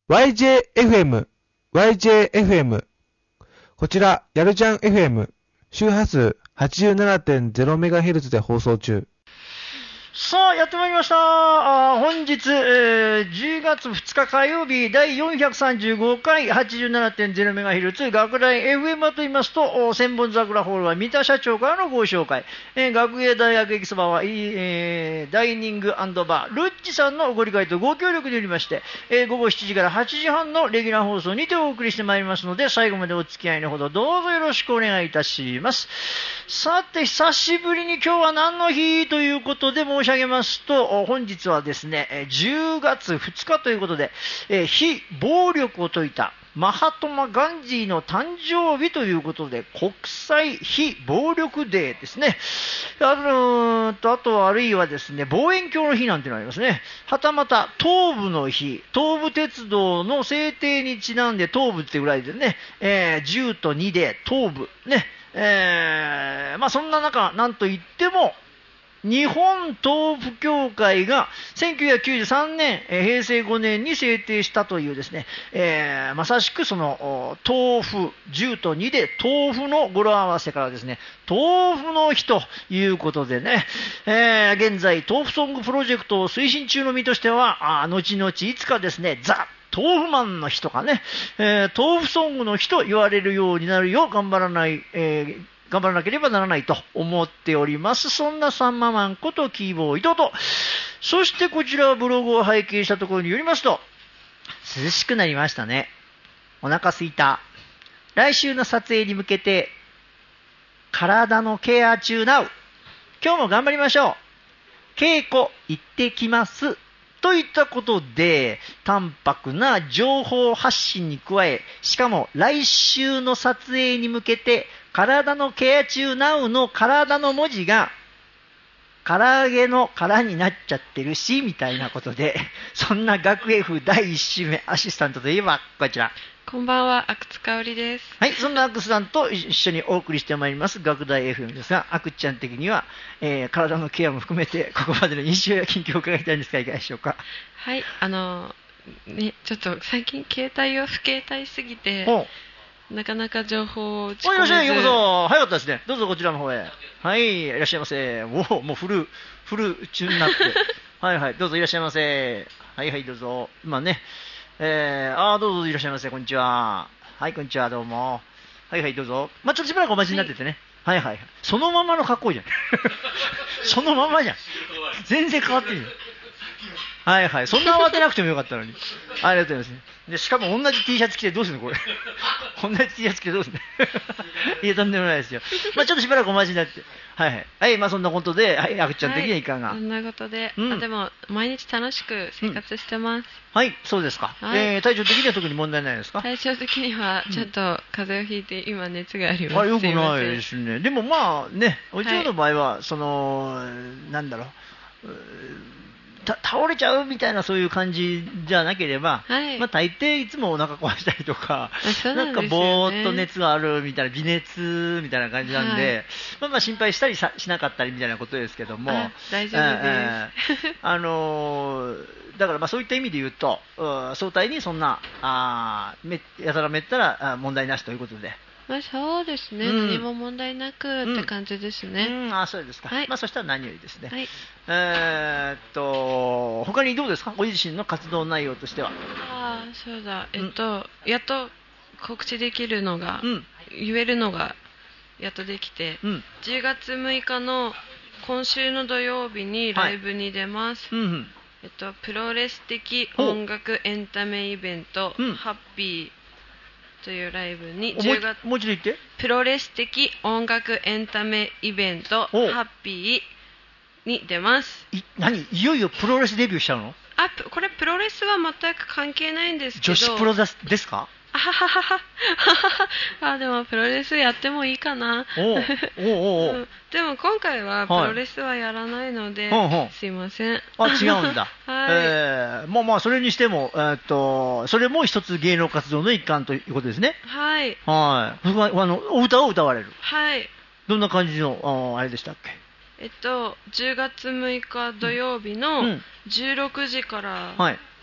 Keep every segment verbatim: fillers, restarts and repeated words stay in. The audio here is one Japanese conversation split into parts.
ワイジェーエフエム、ワイジェーエフエム。こちら、やるじゃん エフエム、周波数 はちじゅうななてんゼロメガヘルツ で放送中。 さあ、やってまいりました。あ本日、えー、じゅうがつふつか火曜日、だいよんひゃくさんじゅうごかい はちじゅうななてんゼロメガヘルツ 学大 エフエム と言いますと、千本桜ホールは三田社長からのご紹介、えー、学芸大学駅そばは、えー、ダイニング&バー、ルッチさんのご理解とご協力によりまして、えー、ごごしちじからはちじはんのレギュラー放送にてお送りしてまいりますので、最後までお付き合いのほどどうぞよろしくお願いいたします。さて、久しぶりに今日は何の日ということで申し上げますと、本日はですね、じゅうがつふつかということで、非暴力を説いたマハトマ・ガンジーの誕生日ということで、国際非暴力デーですね。あのと、あとはあるいはですね、望遠鏡の日なんていうのがありますね。はたまた、東武の日、東武鉄道の制定にちなんで東武ってぐらいでね、えー、じゅうとにで東武、ね、えー、まあそんな中、なんといっても、日本豆腐協会がせんきゅうひゃくきゅうじゅうさんねん、えー、へいせいごねんに制定したというですね、えー、まさしくその豆腐じゅうとにで豆腐の語呂合わせからですね、豆腐の日ということでね、えー、現在豆腐ソングプロジェクトを推進中の身としては、あ後々いつかですね、ザ豆腐マンの日とかね、えー、豆腐ソングの日と言われるようになるよう頑張らない、えー頑張らなければならないと思っております。そんなサンママンことキーボー伊藤と、そしてこちらブログを拝見したところによりますと、涼しくなりましたね。お腹すいた。来週の撮影に向けて、体のケア中なう。今日も頑張りましょう。稽古行ってきます。といったことで、淡白な情報発信に加え、しかも来週の撮影に向けて、体のケア中ナウの体の文字が、唐揚げの殻になっちゃってるし、みたいなことで、そんな学 F だいいち週目アシスタントといえば、こちら。 こんばんは、阿久津香織です。 はい、そんな阿久津さんと一緒にお送りしてまいります、学大 エフエム ですが、阿久津ちゃん的には、えー、体のケアも含めて、ここまでの日常や近況を伺いたいんですが、いかがでしょうか。 はい、あの、ね、ちょっと最近携帯を不携帯すぎて、なかなか情報を打ち込めず。 いらっしゃい、ようこそ。早かったですね。どうぞこちらの方へ。はい、いらっしゃいませ。おお、もうフル、フル中になって。はいはい、どうぞいらっしゃいませ。はいはい、どうぞ。今ね、えー、あー、どうぞいらっしゃいませ。こんにちは。はい、こんにちは、どうも。はいはい、どうぞ。まあ、ちょっとしばらくお待ちになっててね。はい、はいはいはい。そのままの格好じゃん。そのままじゃん。全然変わってるよ。はいはい。そんな慌てなくてもよかったのに。ありがとうございます。で、しかも同じ T シャツ着てどうするのこれ。同じ T シャツ着てどうするのいや、とんでもないですよ。まあちょっとしばらくお待ちになって。はいはい。はい、まあそんなことで、はい、あくちゃん的にはいかが、 はい、そんなことで、 うん、 あでも、毎日楽しく生活してます。うん、 はい、そうですか。はい、えー、体調的には特に問題ないですか。 体調的には、ちょっと風邪をひいて、今熱があります。 あ、よくないですね。でもまあね、おじちゃんの場合は、はい、その、なんだろう、倒れちゃうみたいなそういう感じじゃなければ、はい、まあ大抵いつもお腹壊したりとか、な, ね、なんかぼーっと熱があるみたいな、微熱みたいな感じなんで、はい、まあまあ心配したりさしなかったりみたいなことですけども、 大丈夫です。 あのー、だからまあそういった意味で言うと、相対にそんな、あめやたらめったら問題なしということで。 まあ、そうですね、うん、何も問題なくって感じですね。 うんうん、あ、そうですか。はい、まあ、そしたら何よりですね。 はい、 えー、っと、他にどうですか、ご自身の活動内容としては。 ああ、そうだ、えっと、うん、やっと告知できるのが、 うん、 言えるのがやっとできて、うん、じゅうがつむいかの今週の土曜日にライブに出ます。はい、うんうん、えっと、プロレス的音楽エンタメイベント、うん、ハッピーというライブにじゅうがつもう一度言って。 プロレス的音楽エンタメイベントハッピーに出ます。 い何いよいよプロレスデビューしたの？ あ、これプロレスは全く関係ないんですけど。 女子プロですか？ あははははあ、でもプロレスやってもいいかな。 おうおうおう、 うん、でも今回はプロレスはやらないので、はい、すいません。 あ、違うんだ。 はい、 えー、まあまあそれにしても、えー、っとそれも一つ芸能活動の一環ということですね。 はい。 はい。あのお歌を歌われる。 はい。 どんな感じの あ, あれでしたっけ？ えっとじゅうがつむいか土曜日のじゅうろくじから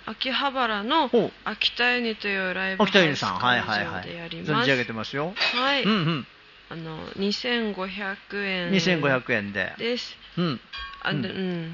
秋葉原の秋田ユニというライブハウス会場でやります。 存じ上げてますよ。 はい、 うんうん、 あのにせんごひゃくえんにせんごひゃくえんでです。 うん、 あ, うん、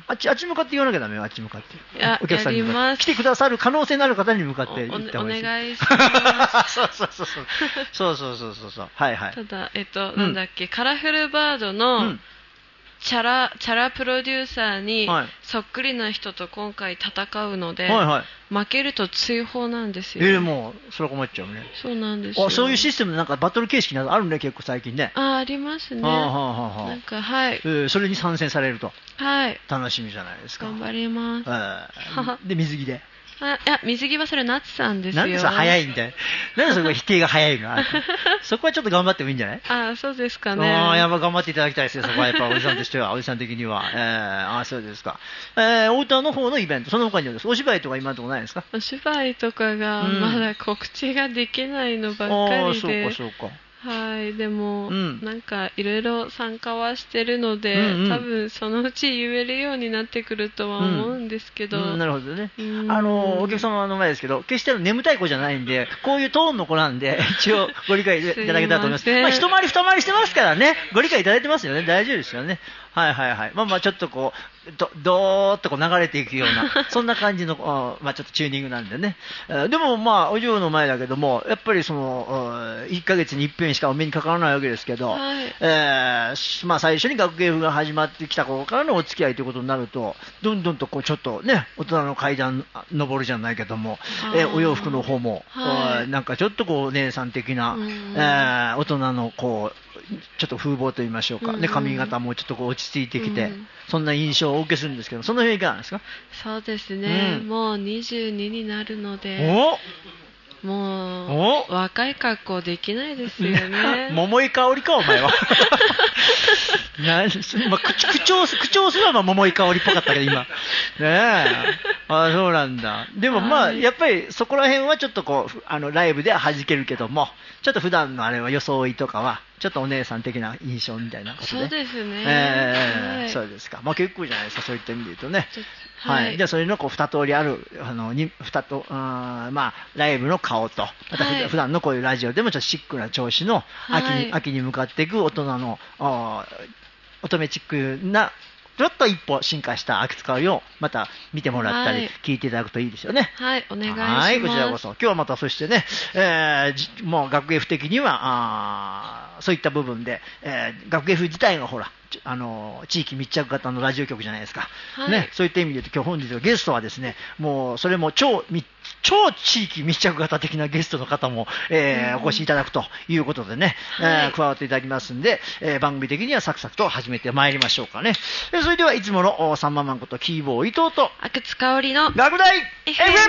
あっちあっち向かって言わなきゃダメよ。あっち向かっていやお客さんに向かって来てくださる可能性のある方に向かって言った方がいい。 お, お願いしますそうそうそうそうそうそうそうそうはいはい。 ただえっと、うん、なんだっけカラフルバードの、うん、チャラチャラプロデューサーにそっくりな人と今回戦うので、はいはい、負けると追放なんですよ。 えー、もうそれは困っちゃうね。 そうなんですよ。 あ、そういうシステムなんかバトル形式などあるね、結構最近ね。 あ、ありますね。 はあはあはあ、 なんかはい、 えー、それに参戦されると、 はい、 楽しみじゃないですか。 頑張ります。 えー、で水着で。 あ、いや水着はそれナツさんですよ。 なんでそれ早いんだよ。なんでそこ否定が早いの。そこはちょっと頑張ってもいいんじゃない。 あ、そうですかね。 あ、やっぱ頑張っていただきたいですよ。そこはやっぱおじさんとしては、おじさん的には、えー、あ、そうですか。えー、太田の方のイベント、その他にはですお芝居とか今のところないですか。 お芝居とかがまだ告知ができないのばっかりで、 うん、あ、そうかそうか。 はい、でも、うん、なんかいろいろ参加はしてるので、 うんうん、 多分そのうち言えるようになってくるとは思うんですけど、 うんうん、なるほどね。あのお客様の前ですけど、決して眠たい子じゃないんで、こういうトーンの子なんで、一応ご理解いただけたらと思います。まあ、一回り二回りしてますからね、ご理解いただいてますよね、大丈夫ですよね。はいはいはい。まあまあちょっとこう、ど、どーっとこう流れていくような、そんな感じの、まあちょっとチューニングなんでね。でもまあ、お嬢の前だけども、やっぱりその、いっかげつに一遍しかお目にかからないわけですけど、 はい、 えー、まあ最初に学芸部が始まってきた頃からのお付き合いということになると、どんどんとこうちょっとね、大人の階段登るじゃないけども、えー、お洋服の方も、はい、なんかちょっとこう姉さん的な、えー、大人のこう、ちょっと風貌と言いましょうか、うんうん、で髪型もちょっとこう落ち着いてきて、うん、そんな印象をお受けするんですけど、その辺いかがですか。 そうですね、うん、もうにじゅうにになるので、 おもう若い格好できないですよね。 桃井かおりかお前は。なまあ、口, 口調口調すらば桃井かおりっぽかったけど今ねえ、あ、そうなんだ。でもまあ、はい、やっぱりそこら辺はちょっとこうあのライブでは弾けるけども、ちょっと普段のあれは装いとかはちょっとお姉さん的な印象みたいなことで。 そうですね、 えーはい、 そうですか。まあ結構じゃないですか、そういった意味で言うとね。 はい、 はい、じゃあそれのこう二通りあるあのに二とあまあライブの顔と、また、はい、普段のこういうラジオでもちょっとシックな調子の秋に、はい、秋に向かっていく大人のあ乙女チックなちょっと一歩進化した秋使いをまた見てもらったり、はい、聞いていただくといいですよね。 はい、お願いします。 はい、こちらこそ。今日はまたそしてね、えー、もう学芸部的にはあそういった部分で、えー、学芸部自体がほらあの地域密着型のラジオ局じゃないですか、はい、ね、そういった意味で言うと今日本日のゲストはですね、もうそれも超超地域密着型的なゲストの方も、えーうん、お越しいただくということでね、はい、えー、加わっていただきますんで、えー、番組的にはサクサクと始めてまいりましょうかね。でそれではいつものサンママンことキーボー伊藤と阿久津香織の学大 エフエム。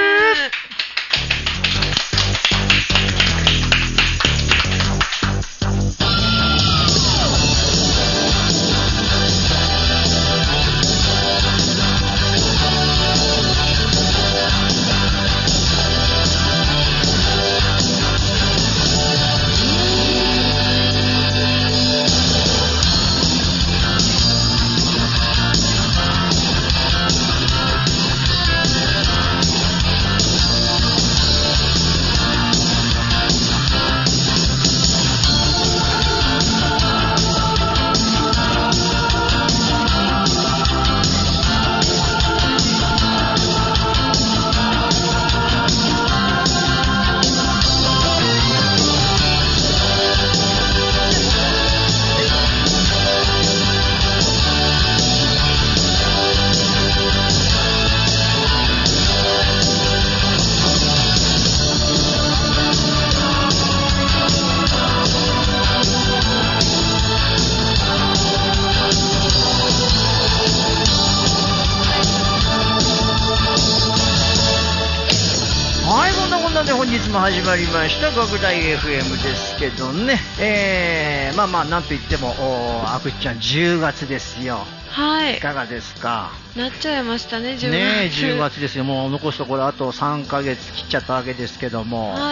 始まりました学大 エフエム ですけどね、えー、まあまあなんといってもあくちゃんじゅうがつですよ。 はい、 いかがですか。 なっちゃいましたね、じゅうがつね、じゅうがつですよ。もう残すところあとさんかげつ切っちゃったわけですけども、 はい、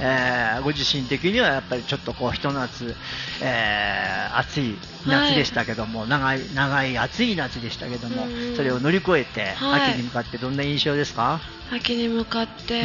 えー、ご自身的にはやっぱりちょっとこうひと夏、えー、暑い夏でしたけども、はい、長い長い暑い夏でしたけども、それを乗り越えて、はい、秋に向かってどんな印象ですか？ 秋に向かって、うん、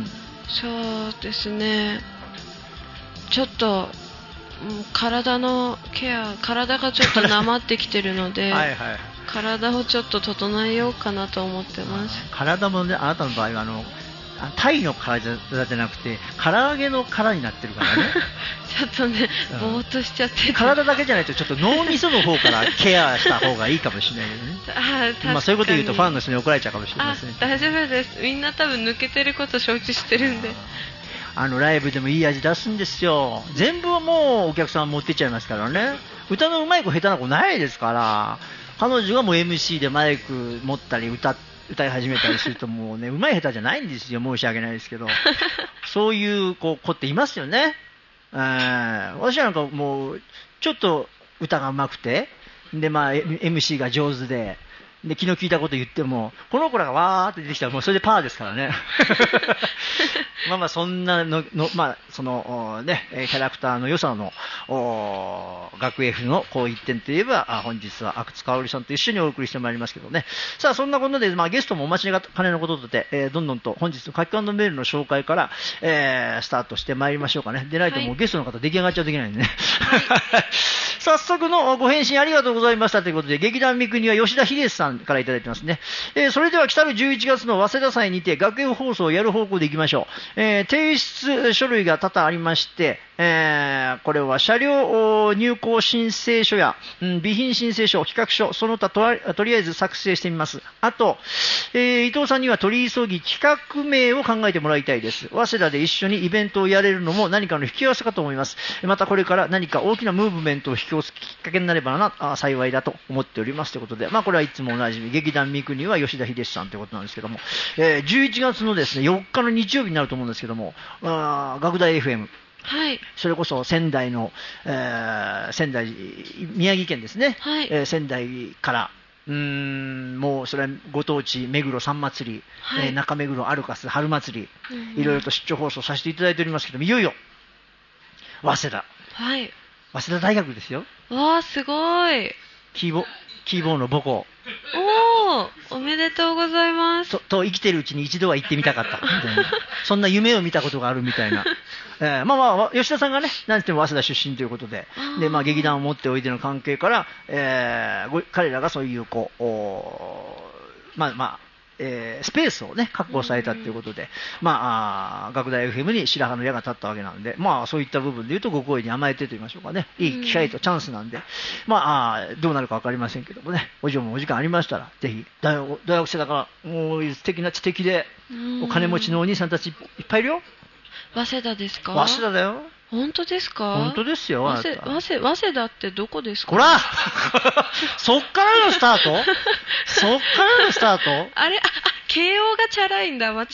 そうですね、ちょっと体のケア、体がちょっとなまってきてるのではい、はい、体をちょっと整えようかなと思ってます。 体もね、あなたの場合はあのタイの体じゃなくて唐揚げの殻になってるからねちょっとね、ぼーっとしちゃってて、 体だけじゃないとちょっと脳みその方からケアした方がいいかもしれないけどねあ、まあ、そういうこと言うとファンの人に怒られちゃうかもしれません。 大丈夫です、みんな多分抜けてること承知してるんで。 あのライブでもいい味出すんですよ。全部はもうお客さん持ってっちゃいますからね。歌のうまい子下手な子ないですから。彼女がもう エムシー でマイク持ったり歌歌い始めたりするともうね、うまい下手じゃないんですよ。申し訳ないですけどそういう子っていますよね。えー、私なんかもうちょっと歌がうまくてで、まあ、エムシー が上手でで気の利いたこと言ってもこの子らがわーって出てきたらもうそれでパーですからねまあまあそんなのの、まあそのね、キャラクターの良さの学 F のこう一点といえば本日は阿久津香織さんと一緒にお送りしてまいりますけどね。さあそんなことで、まあ、ゲストもお待ちかねのことで、えー、どんどんと本日の書き込んだメールの紹介から、えー、スタートしてまいりましょうかね。でないともうゲストの方出来上がっちゃうといけないんでね、はい、早速のご返信ありがとうございましたということで、劇団三国は吉田秀さんからいただいてますね。えー、それでは来たるじゅういちがつの早稲田祭にて学園放送をやる方向でいきましょう。えー、提出書類が多々ありまして、えー、これは車両入構申請書や、うん、備品申請書、企画書、その他 と, とりあえず作成してみます。あと、えー、伊藤さんには取り急ぎ企画名を考えてもらいたいです。早稲田で一緒にイベントをやれるのも何かの引き合わせかと思います。またこれから何か大きなムーブメントを引き起こすきっかけになればなあ幸いだと思っておりますということで、まあ、これはいつもおなじみ劇団三国は吉田秀さんということなんですけども、えー、じゅういちがつのですねよっかの日曜日になると思うんですけども、あ学大 エフエム、 はい、 それこそ仙台の、えー、仙台宮城県ですね、 はい、 えー、仙台からうーんもうそれはご当地目黒三祭り、はい、えー、中目黒アルカス春祭り、うん、いろいろと出張放送させていただいておりますけども、いよいよ早稲田、 はい、 早稲田大学ですよ。 わーすごい。 キーボキーボーの母校。 おー、おめでとうございます。 と、と生きてるうちに一度は行ってみたかったみたいなそんな夢を見たことがあるみたいな、えー、まあまあ吉田さんがね何ても早稲田出身ということで、で、まあ、劇団を持っておいての関係から、えー、彼らがそういうこうまあまあえー、スペースをね確保されたということで、まあ、あ学大 エフエム に白羽の矢が立ったわけなんで、まあそういった部分でいうとご好意に甘えてと言いましょうかね、いい機会とチャンスなんで、まあ、あどうなるか分かりませんけどもね、お嬢もお時間ありましたらぜひ 大, 大学生だからもう素敵な知的でお金持ちのお兄さんたちいっぱいいるよ。 早稲田ですか？ 早稲田だよ。 本当ですか？ 本当ですよ。 早稲、早稲田ってどこですか？ ほらそっからのスタートそっからのスタートあれ、あ、慶応がチャラいんだ、間違った。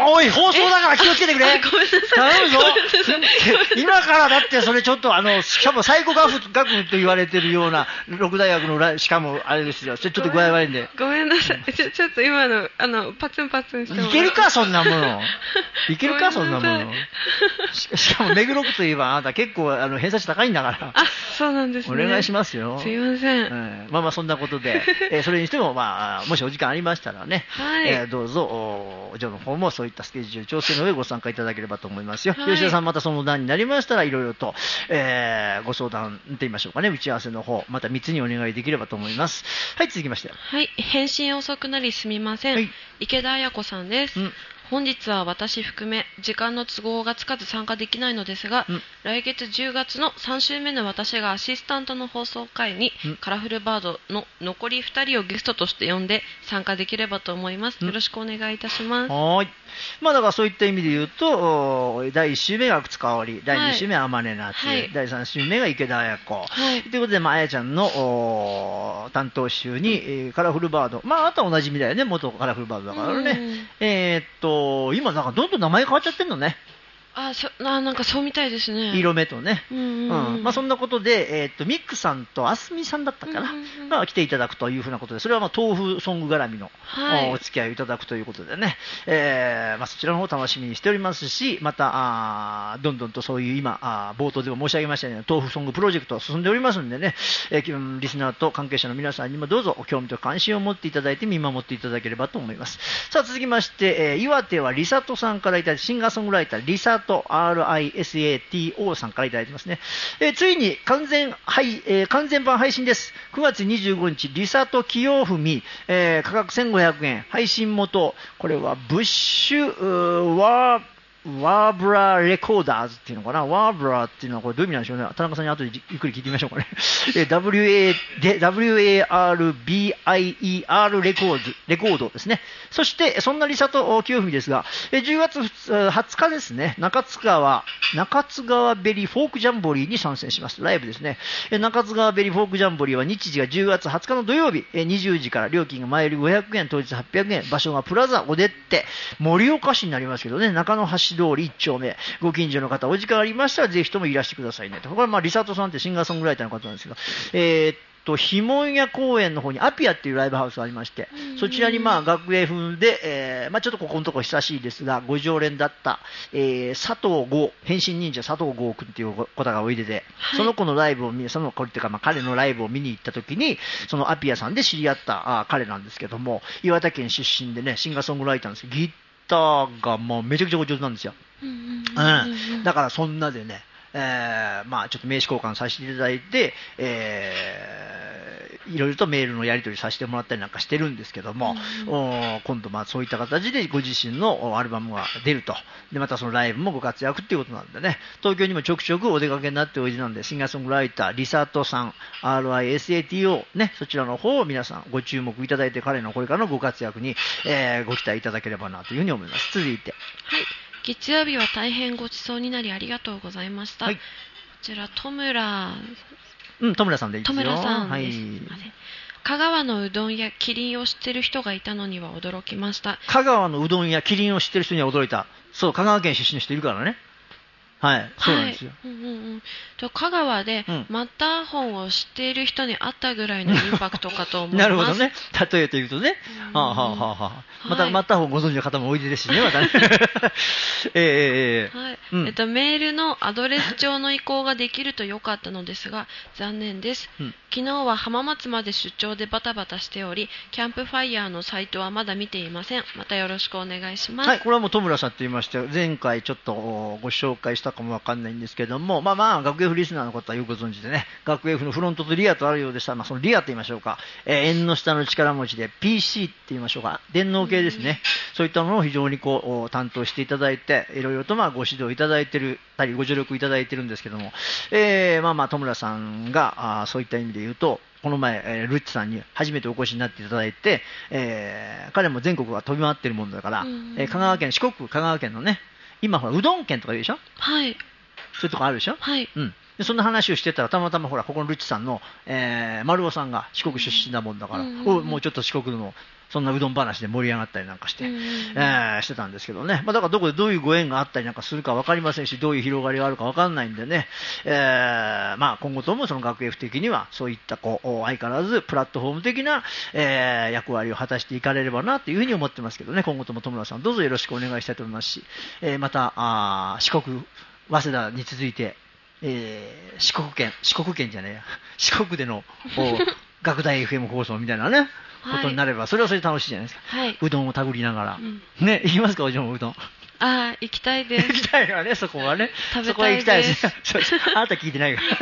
おい、放送だから気をつけてくれ。 ごめんなさい。 頼むぞ。今からだってそれちょっとあのしかも最高学府学部と言われてるような六大学のしかもあれですよ。ちょっと具合悪いんで。 ごめんなさい。ちょちょっと今のあのパツンパツンしても。 いけるかそんなもの。いけるかそんなもの。し, しかも目黒区といえばあなた結構あの偏差値高いんだから。 あ、そうなんですね。 お願いしますよ。 すいません。 うん、まあまあそんなことで、えー、それにしてもまあもしお時間ありましたらね、 はい、 えー、どうぞお嬢の方もそういったスケジュール調整の上ご参加いただければと思いますよ。はい、吉田さんまたその段になりましたらいろいろと、えー、ご相談と言いましょうかね、打ち合わせの方またみっつにお願いできればと思います。はい、続きまして。 はい、返信遅くなりすみません。はい、池田彩子さんです。うん、本日は私含め時間の都合がつかず参加できないのですが、うん、来月じゅうがつのさん週目の私がアシスタントの放送回に、うん、カラフルバードの残りふたりをゲストとして呼んで参加できればと思います。よろしくお願いいたします。 うん、はい、まあだからそういった意味で言うとだいいち週目が阿久津香織、だいに週目は天音夏、はい、だいさん週目が池田彩子、はい、ということで、まあ、彩ちゃんの担当週に、えー、カラフルバード、まああとはおなじみだよね、元カラフルバードだからね、えー、っと今なんかどんどん名前変わっちゃってんのね。 あそあなんかそうみたいですね。 色目とね、 うんうんうんまあ、そんなことで、えー、っとミックさんとあすみさんだったかな、 うんうんうんが来ていただくというふうなことで、それはまあ豆腐ソング絡みの、 はいお付き合いをいただくということでね、えーまあ、そちらの方楽しみにしておりますし、またあどんどんとそういう今あ冒頭でも申し上げましたように豆腐ソングプロジェクト進んでおりますんでね、えー、リスナーと関係者の皆さんにもどうぞ興味と関心を持っていただいて見守っていただければと思います。さあ続きまして、えー、岩手はリサトさんからいただいて、シンガーソングライターリサト アールアイエスエーティーオー さんからいただいてますね。えー、ついに完全、はいえー、完全版配信です。くがつにじゅうごにちリサト清文、えー、価格せんごひゃくえん、配信元これはブッシュワーワーブラレコーダーズっていうのかな、ワーブラっていうのはこれどういう意味なんでしょうね。田中さんに後でゆっくり聞いてみましょうかね。ダブリューエーアールビーアイイーアール レコード、レコードですね。そしてそんなリサト清文ですが、じゅうがつはつかですね、中津川中津川ベリーフォークジャンボリーに参戦します。ライブですね。中津川ベリーフォークジャンボリーは日時がじゅうがつはつかの土曜日、にじゅうじから料金が前よりごひゃくえん、当日はっぴゃくえん、場所がプラザおでって盛岡市になりますけどね、中野橋通りいっちょうめ、ご近所の方お時間ありましたらぜひともいらしてくださいねと。これはまあリサトさんってシンガーソングライターの方なんですが、えーとひもんや公園の方にアピアっていうライブハウスがありまして、そちらにまあ学芸風で、えーまあ、ちょっとここのところ久しいですがご常連だった、えー、佐藤剛変身忍者佐藤剛君っていう方がおいでで、はい、その子のライブを見その子っていうか、まあ、彼のライブを見に行った時にそのアピアさんで知り合ったあ彼なんですけども、岩手県出身でねシンガーソングライターなんですけど、ギターがもうめちゃくちゃお上手なんですよ。うん、だからそんなでね、えー、まあちょっと名刺交換させていただいて、えー、いろいろとメールのやり取りさせてもらったりなんかしてるんですけども、うん、今度まあそういった形でご自身のアルバムが出ると。でまたそのライブもご活躍っていうことなんでね、東京にもちょくちょくお出かけになっておいでなんで、シンガーソングライターリサトさん アールアイエスエーティーオー ね、そちらの方を皆さんご注目いただいて、彼のこれからのご活躍に、えー、ご期待いただければなというふうに思います。続いて、 はい、月曜日は大変ごちそうになりありがとうございました。はい、こちら戸村、 うん、戸村さんでいいですよ。 戸村さんです。 はい、 香川のうどんやキリンを知ってる人がいたのには驚きました。 香川のうどんやキリンを知ってる人には驚いた。そう、香川県出身の人いるからね。はい、そうなんですよ。 はい、うんうんうん、と香川でマッターホンを知っている人に会ったぐらいのインパクトかと思います。 なるほどね。例えて言うとね。はあはあはあはあ、また、はい、マッターホンご存知の方もおいでですしね、またね。えー、はい、 うん、えっと、メールのアドレス帳の移行ができると良かったのですが、残念です。うん、昨日は浜松まで出張でバタバタしており、キャンプファイヤーのサイトはまだ見ていません。またよろしくお願いします。 はい、これはもう戸村さんと言いまして、前回ちょっとご紹介したかもわかんないんですけども、まあまあ、学芸府リスナーの方はよくご存知でね、学芸府のフロントとリアとあるようでした。まあ、そのリアと言いましょうか、えー、縁の下の力持ちで ピーシー って言いましょうか、電脳系ですね。そういったものを非常にこう担当していただいて、いろいろとまあご指導いただいているたり、ご助力いただいているんですけども、えー、まあまあ、戸村さんがあそういった意味で言うと、この前、えー、ルッチさんに初めてお越しになっていただいて、えー、彼も全国は飛び回っているものだから、えー、香川県、四国、香川県のね、今ほら、うどん県とか言うでしょ。 はい。 そういうとこあるでしょ。 はい。 うん。でそんな話をしてたら、たまたまほら、ここのルッチさんの、えー、丸尾さんが四国出身なもんだから、うん、おもうちょっと四国の、そんなうどん話で盛り上がったりなんかして、うんえー、してたんですけどね。まあ、だからどこでどういうご縁があったりなんかするか分かりませんし、どういう広がりがあるか分かんないんでね、えー、まあ今後ともその学芸府的にはそういったこう相変わらずプラットフォーム的な、えー、役割を果たしていかれればなというふうに思ってますけどね、今後とも戸村さんどうぞよろしくお願いしたいと思いますし、えー、またあ四国、早稲田に続いて、えー、四国県、四国県じゃねえや、四国での学大 エフエム 放送みたいなね、ことになれば、それはそれで楽しいじゃないですか。 はい、 うどんをたぐりながら。うん、ね、行きますか、お嬢もうどん。 ああ、行きたいです。 行きたいわね、そこはね。 食べたいです。 そこは行きたいです。あなた聞いてないから。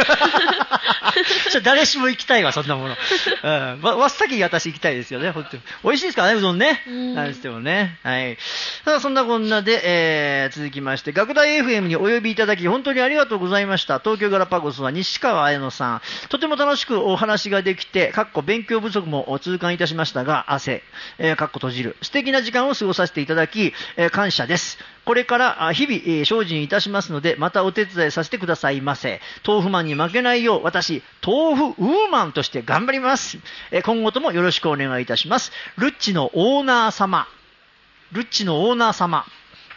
誰しも行きたいわ、そんなもの。うん。ま、真っ先に私行きたいですよね、本当に。美味しいですからね、うどんね。なんしてもね。はい。さあ、そんなこんなで、えー、続きまして、学大 エフエム にお呼びいただき、本当にありがとうございました。東京ガラパゴスは西川彩乃さん。とても楽しくお話ができて、かっこ勉強不足も痛感いたしましたが、汗、えー、かっこ閉じる。素敵な時間を過ごさせていただき、えー、感謝です。これから日々、えー、精進いたしますので、またお手伝いさせてくださいませ。豆腐マンに負けないよう、私、豆腐ウーマンとして頑張ります。えー、今後ともよろしくお願いいたします。ルッチのオーナー様。ルッチのオーナー様。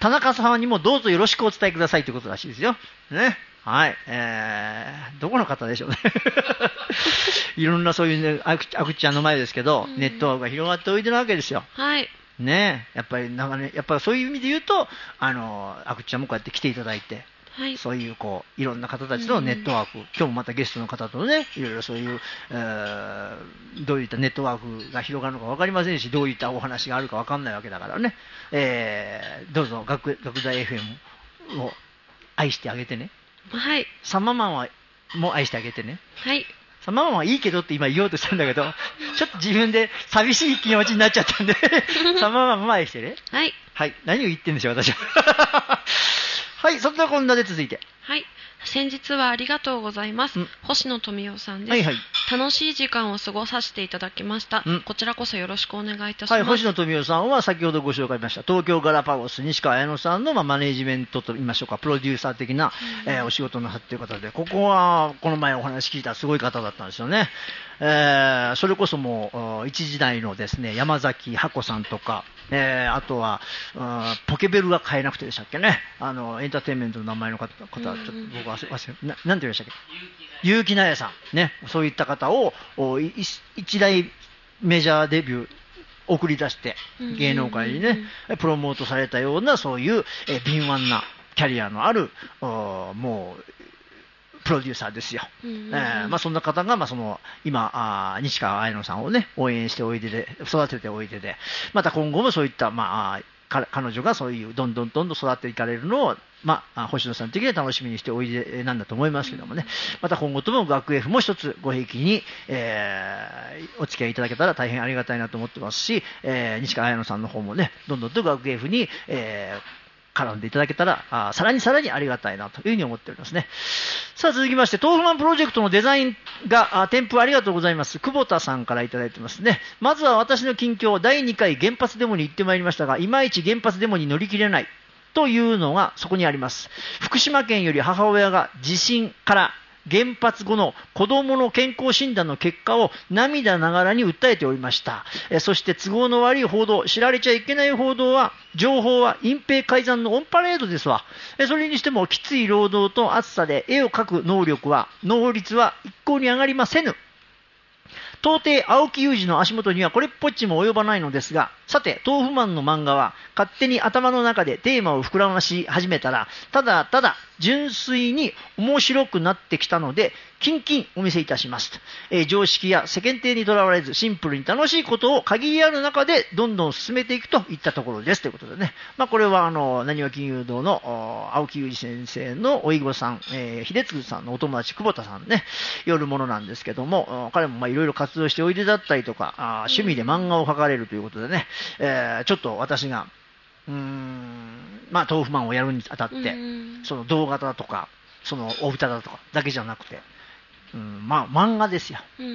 田中様にもどうぞよろしくお伝えくださいということらしいですよ。ね。はい。えー、どこの方でしょうね。いろんなそういうね、あく、あくちゃんの前ですけど、ネットワークが広がっておいでるわけですよ。 はい。 ねえ。やっぱり、なんかね、やっぱりそういう意味で言うと、あの、あくちゃんもこうやって来ていただいて、はい、そういうこういろんな方たちのネットワーク、うん、今日もまたゲストの方とね、いろいろそういう、えー、どういったネットワークが広がるのか分かりませんし、どういったお話があるか分かんないわけだからね、えー、どうぞ学学大 エフエム を愛してあげてね。 はい。 サンママンはも愛してあげてね。 はい。 サンママンはいいけどって今言おうとしたんだけど、ちょっと自分で寂しい気持ちになっちゃったんで、サンママンも愛してね。 はい。 はい。何を言ってんでしょう、私は。はい、そんなこんなで続いて。 はい。先日はありがとうございます。星野富夫さんです、 はいはい。 楽しい時間を過ごさせていただきました。こちらこそよろしくお願いいたします。 はい、星野富夫さんは先ほどご紹介しました東京ガラパゴス西川綾乃さんの、まあ、マネージメントと言いましょうか、プロデューサー的な、うんえー、お仕事のなっている方で、ここはこの前お話聞いたすごい方だったんですよね。えー、それこそもう一時代のですね山崎ハコさんとか、えー、あとはポケベルが買えなくてでしたっけね、あのエンターテインメントの名前の方、方ちょっと僕忘れ忘れななんて言いましたっけ、結城奈也さんね、そういった方を一大メジャーデビュー送り出して芸能界にねプロモートされたような、そういう敏腕なキャリアのあるもうプロデューサーですよ。うんうんうんえーまあ、そんな方が、まあ、その今あ西川綾乃さんをね応援しておいでで育てておいでで、また今後もそういった、まあ、彼女がそういうどんどんどんどん育っていかれるのを、まあ、星野さん的には楽しみにしておいでなんだと思いますけどもね、また今後とも学 F も一つごひいきに、えー、お付き合いいただけたら大変ありがたいなと思ってますし、えー、西川綾乃さんの方もねどんどんと学 F に、えー絡んでいただけたらあさらにさらにありがたいなというふうに思っておりますね。さあ続きまして豆腐マンプロジェクトのデザインが添付ありがとうございます。久保田さんからいただいてますね。まずは私の近況、だいにかい原発デモに行ってまいりましたが、いまいち原発デモに乗り切れないというのがそこにあります。福島県より母親が地震から原発後の子どもの健康診断の結果を涙ながらに訴えておりました。えそして都合の悪い報道、知られちゃいけない報道は、情報は隠蔽改ざんのオンパレードですわ。えそれにしてもきつい労働と暑さで絵を描く能力は、能率は一向に上がりませぬ。到底青木雄二の足元にはこれっぽっちも及ばないのですが、さて豆腐マンの漫画は勝手に頭の中でテーマを膨らまし始めたら、ただただ純粋に面白くなってきたので、キンキンお見せいたします。えー、常識や世間体にとらわれずシンプルに楽しいことを限りある中でどんどん進めていくといったところですということでね、まあ、これはあのなにわ金融堂の青木雄二先生のおいごさん、えー、秀次さんのお友達久保田さんねよるものなんですけども、彼もいろいろ活動しておいでだったりとか、あ趣味で漫画を描かれるということでね、えー、ちょっと私がうーんまあ豆腐マンをやるにあたって、その動画だとかそのお歌だとかだけじゃなくて、うん、まあ漫画ですよ、うんうん、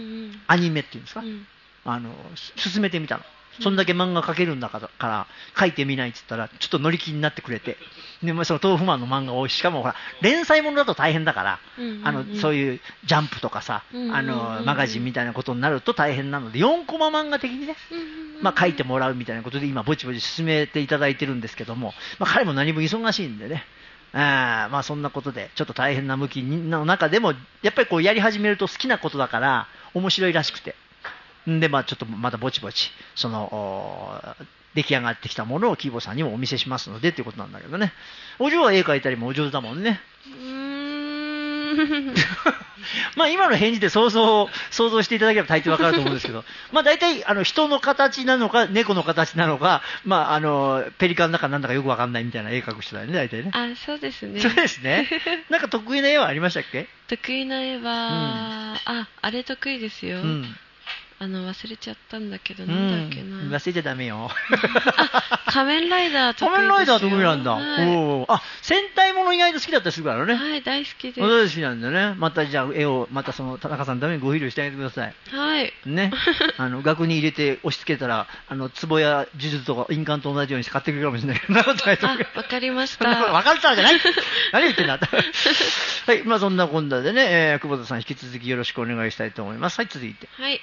アニメっていうんですか、うん、あの進めてみたの。そんだけ漫画描けるんだから描いてみないって言ったらちょっと乗り気になってくれて、でもその豆腐マンの漫画をしかもほら連載ものだと大変だから、うんうんうん、あのそういうジャンプとかさ、うんうんうん、あのマガジンみたいなことになると大変なのでよんコマ漫画的にね、うんうんうん、まあ、描いてもらうみたいなことで今ぼちぼち進めていただいてるんですけども、まあ、彼も何も忙しいんでね、あまあそんなことでちょっと大変な向きの中でもやっぱりこうやり始めると好きなことだから面白いらしくて、でまあちょっとまたぼちぼちその出来上がってきたものをキーボーさんにもお見せしますのでということなんだけどね。お嬢は絵描いたりもお上手だもんね。うーんまあ今の返事で想像想像していただければ大抵わかると思うんですけど、まあ大体あの人の形なのか猫の形なのか、まああのペリカンだかなんだかよくわかんないみたいな絵描く人だよね大体ね。 あ、そうですね。 そうですね。なんか得意な絵はありましたっけ？ 得意な絵は、うん、ああれ得意ですよ。うん、あの忘れちゃったんだけど、なんだっけな、うん、忘れちゃダメよ。 あ、仮面ライダー得意ですよ。仮面ライダー得意なんだ、はい、おあ、戦隊もの意外と好きだったりするからね。 はい、大好きです。 大好きなんだね。またじゃあ絵をまたその田中さんのためにご披露してあげてください。 はいね、あの額に入れて押し付けたらあの壺や呪術とか印鑑と同じように買ってくれるかもしれないけど、 あ、わかりました。 わかったじゃない何言ってんだはい、まあそんなこんなでね、えー、久保田さん引き続きよろしくお願いしたいと思います。はい、続いて。 はい、アイ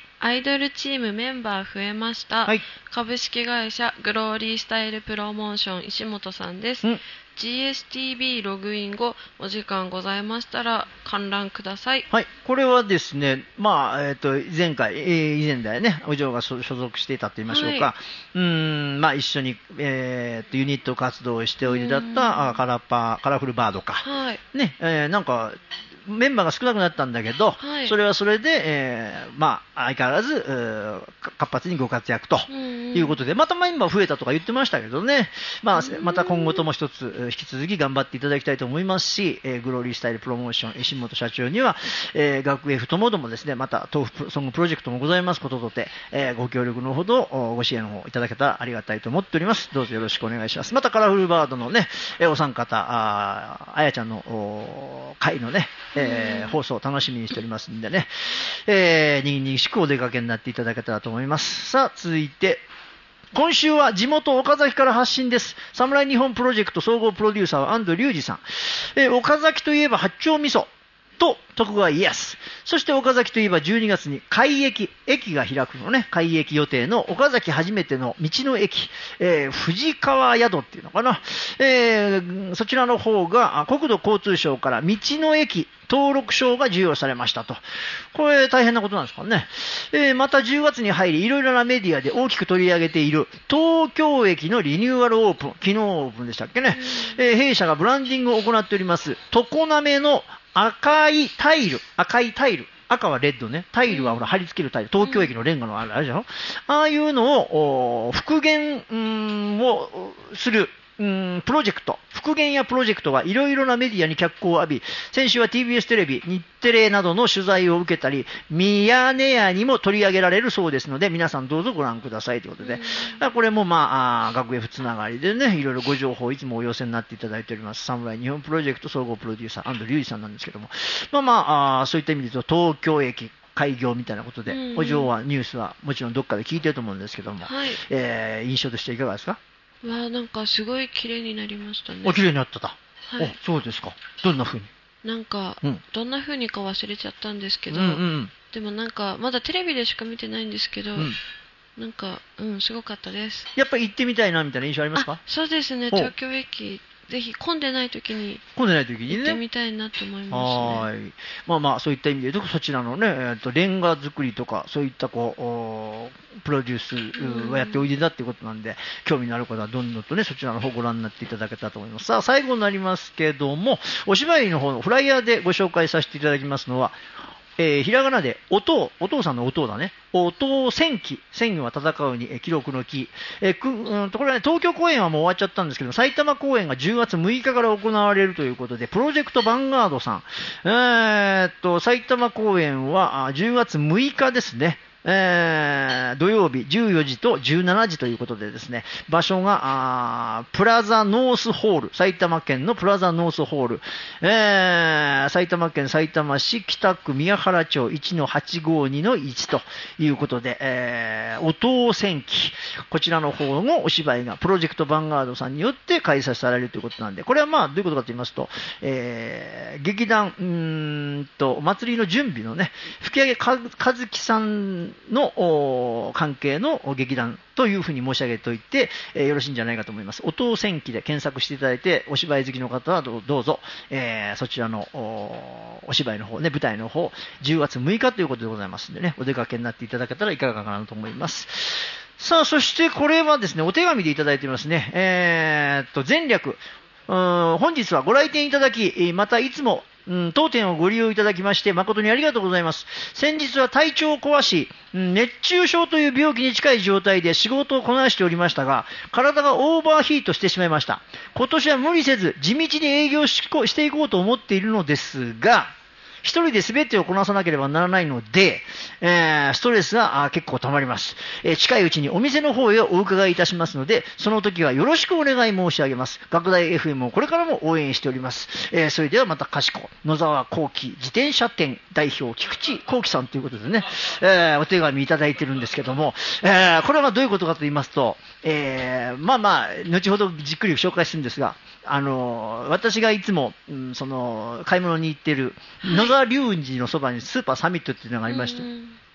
ドルチームメンバー増えました、 はい、 株式会社グローリースタイルプロモーション石本さんです。 ジーエスティービー ログイン後お時間ございましたら観覧ください。 はい、これはですね、まあえー、と前回、えー、以前だよね、お嬢が所属していたと言いましょうか、はい、うーん、まあ、一緒に、えー、とユニット活動をしておいでだったカラパカラフルバードか、 はいねえー、なんかメンバーが少なくなったんだけど、はい、それはそれで、えーまあ、相変わらず、えー、活発にご活躍ということで、またメンバー増えたとか言ってましたけどね、まあ、また今後とも一つ引き続き頑張っていただきたいと思いますし、えー、グローリースタイルプロモーション石本社長には、えー、学園ともどもですね、また豆腐ソングプロジェクトもございますこととて、えー、ご協力のほどご支援をいただけたらありがたいと思っております。どうぞよろしくお願いします。またカラフルバードのね、えー、お三方、ああやちゃんの会のね、えー、放送を楽しみにしておりますんでね、えー、にぎにぎしくお出かけになっていただけたらと思います。さあ続いて今週は地元岡崎から発信です。侍日本プロジェクト総合プロデューサーは安藤隆二さん、えー、岡崎といえば八丁味噌と徳川家康、そして岡崎といえばじゅうにがつに開駅駅が開くのね、開駅予定の岡崎初めての道の駅、えー、藤川宿っていうのかな、えー、そちらの方が国土交通省から道の駅登録証が授与されましたと。これ大変なことなんですかね。えー、またじゅうがつに入りいろいろなメディアで大きく取り上げている東京駅のリニューアルオープン、昨日オープンでしたっけね、えー、弊社がブランディングを行っております常滑の赤いタイル、赤いタイル、赤はレッドね、タイルはほら貼り付けるタイル、東京駅のレンガのあれあれじゃん、ああいうのを復元うーんをするうーんプロジェクト、復元やプロジェクトがいろいろなメディアに脚光を浴び、先週は ティービーエス テレビ、日テレなどの取材を受けたり、ミヤネ屋にも取り上げられるそうですので、皆さんどうぞご覧くださいということで、これもまあ、学園つながりでね、いろいろご情報いつもお寄せになっていただいております、侍日本プロジェクト総合プロデューサー安藤隆二さんなんですけども、まあまあ、あそういった意味で言うと、東京駅、開業みたいなことで、うん、お嬢はニュースはもちろんどっかで聞いてると思うんですけども、はい、えー、印象としていかがですか？ わあ、なんかすごい綺麗になりましたね。 お綺麗になったた、はい、おそうですか。どんな風に？ なんか、うん、どんな風にか忘れちゃったんですけど、 うんうん、 でもなんかまだテレビでしか見てないんですけど、うん、なんかうんすごかったです。 やっぱり行ってみたいなみたいな印象ありますか？ そうですね、東京駅ぜひ混んでない時に混んでない時にね行ってみたいなと思いますね。 はい、まあまあそういった意味で言うとそちらのね、えー、とレンガ作りとかそういったこうプロデュースをやっておいでだっていうことなんで、うん、興味のある方はどんどんとねそちらの方をご覧になっていただけたらと思います。さあ最後になりますけども、お芝居の方のフライヤーでご紹介させていただきますのは、えー、ひらがなでおとう、お父さんのおとうだね、おとう戦記、戦は戦うに、えー、記録の記、えーくうん、ところがね、東京公演はもう終わっちゃったんですけど、埼玉公演がじゅうがつむいかから行われるということで、プロジェクトヴァンガードさん、えー、っと埼玉公演はじゅうがつむいかですね。えー、土曜日じゅうよじとじゅうしちじということでですね、場所があプラザノースホール、埼玉県のプラザノースホール、えー、埼玉県埼玉市北区宮原町 いちのはちごにのいち ということで、えー、おとう戦記、こちらの方のお芝居がプロジェクトヴァンガードさんによって開催されるということなんで、これはまあどういうことかと言いますと、えー、劇団うーんとお祭りの準備のね、吹上和樹さんの関係の劇団というふうに申し上げておいて、えー、よろしいんじゃないかと思います。おとう戦記で検索していただいて、お芝居好きの方はどう、どうぞ、えー、そちらの お, お芝居の方ね、舞台の方じゅうがつむいかということでございますのでね、お出かけになっていただけたらいかがかなと思います。さあそしてこれはですね、お手紙でいただいていますね。えー、っと前略、本日はご来店いただき、またいつもうん、当店をご利用いただきまして誠にありがとうございます。先日は体調を壊し、うん、熱中症という病気に近い状態で仕事をこなしておりましたが、体がオーバーヒートしてしまいました。今年は無理せず地道に営業 し, していこうと思っているのですが、一人で全てをこなさなければならないので、えー、ストレスが結構溜まります、えー。近いうちにお店の方へお伺いいたしますので、その時はよろしくお願い申し上げます。学大 エフエム をこれからも応援しております。えー、それではまたかしこ、野沢幸喜自転車店代表菊池幸喜さんということでね、えー、お手紙いただいてるんですけども、えー、これはどういうことかと言いますと、えー、まあまあ後ほどじっくり紹介するんですが、あの私がいつも、うん、その買い物に行っている野沢龍二のそばにスーパーサミットっていうのがありまして、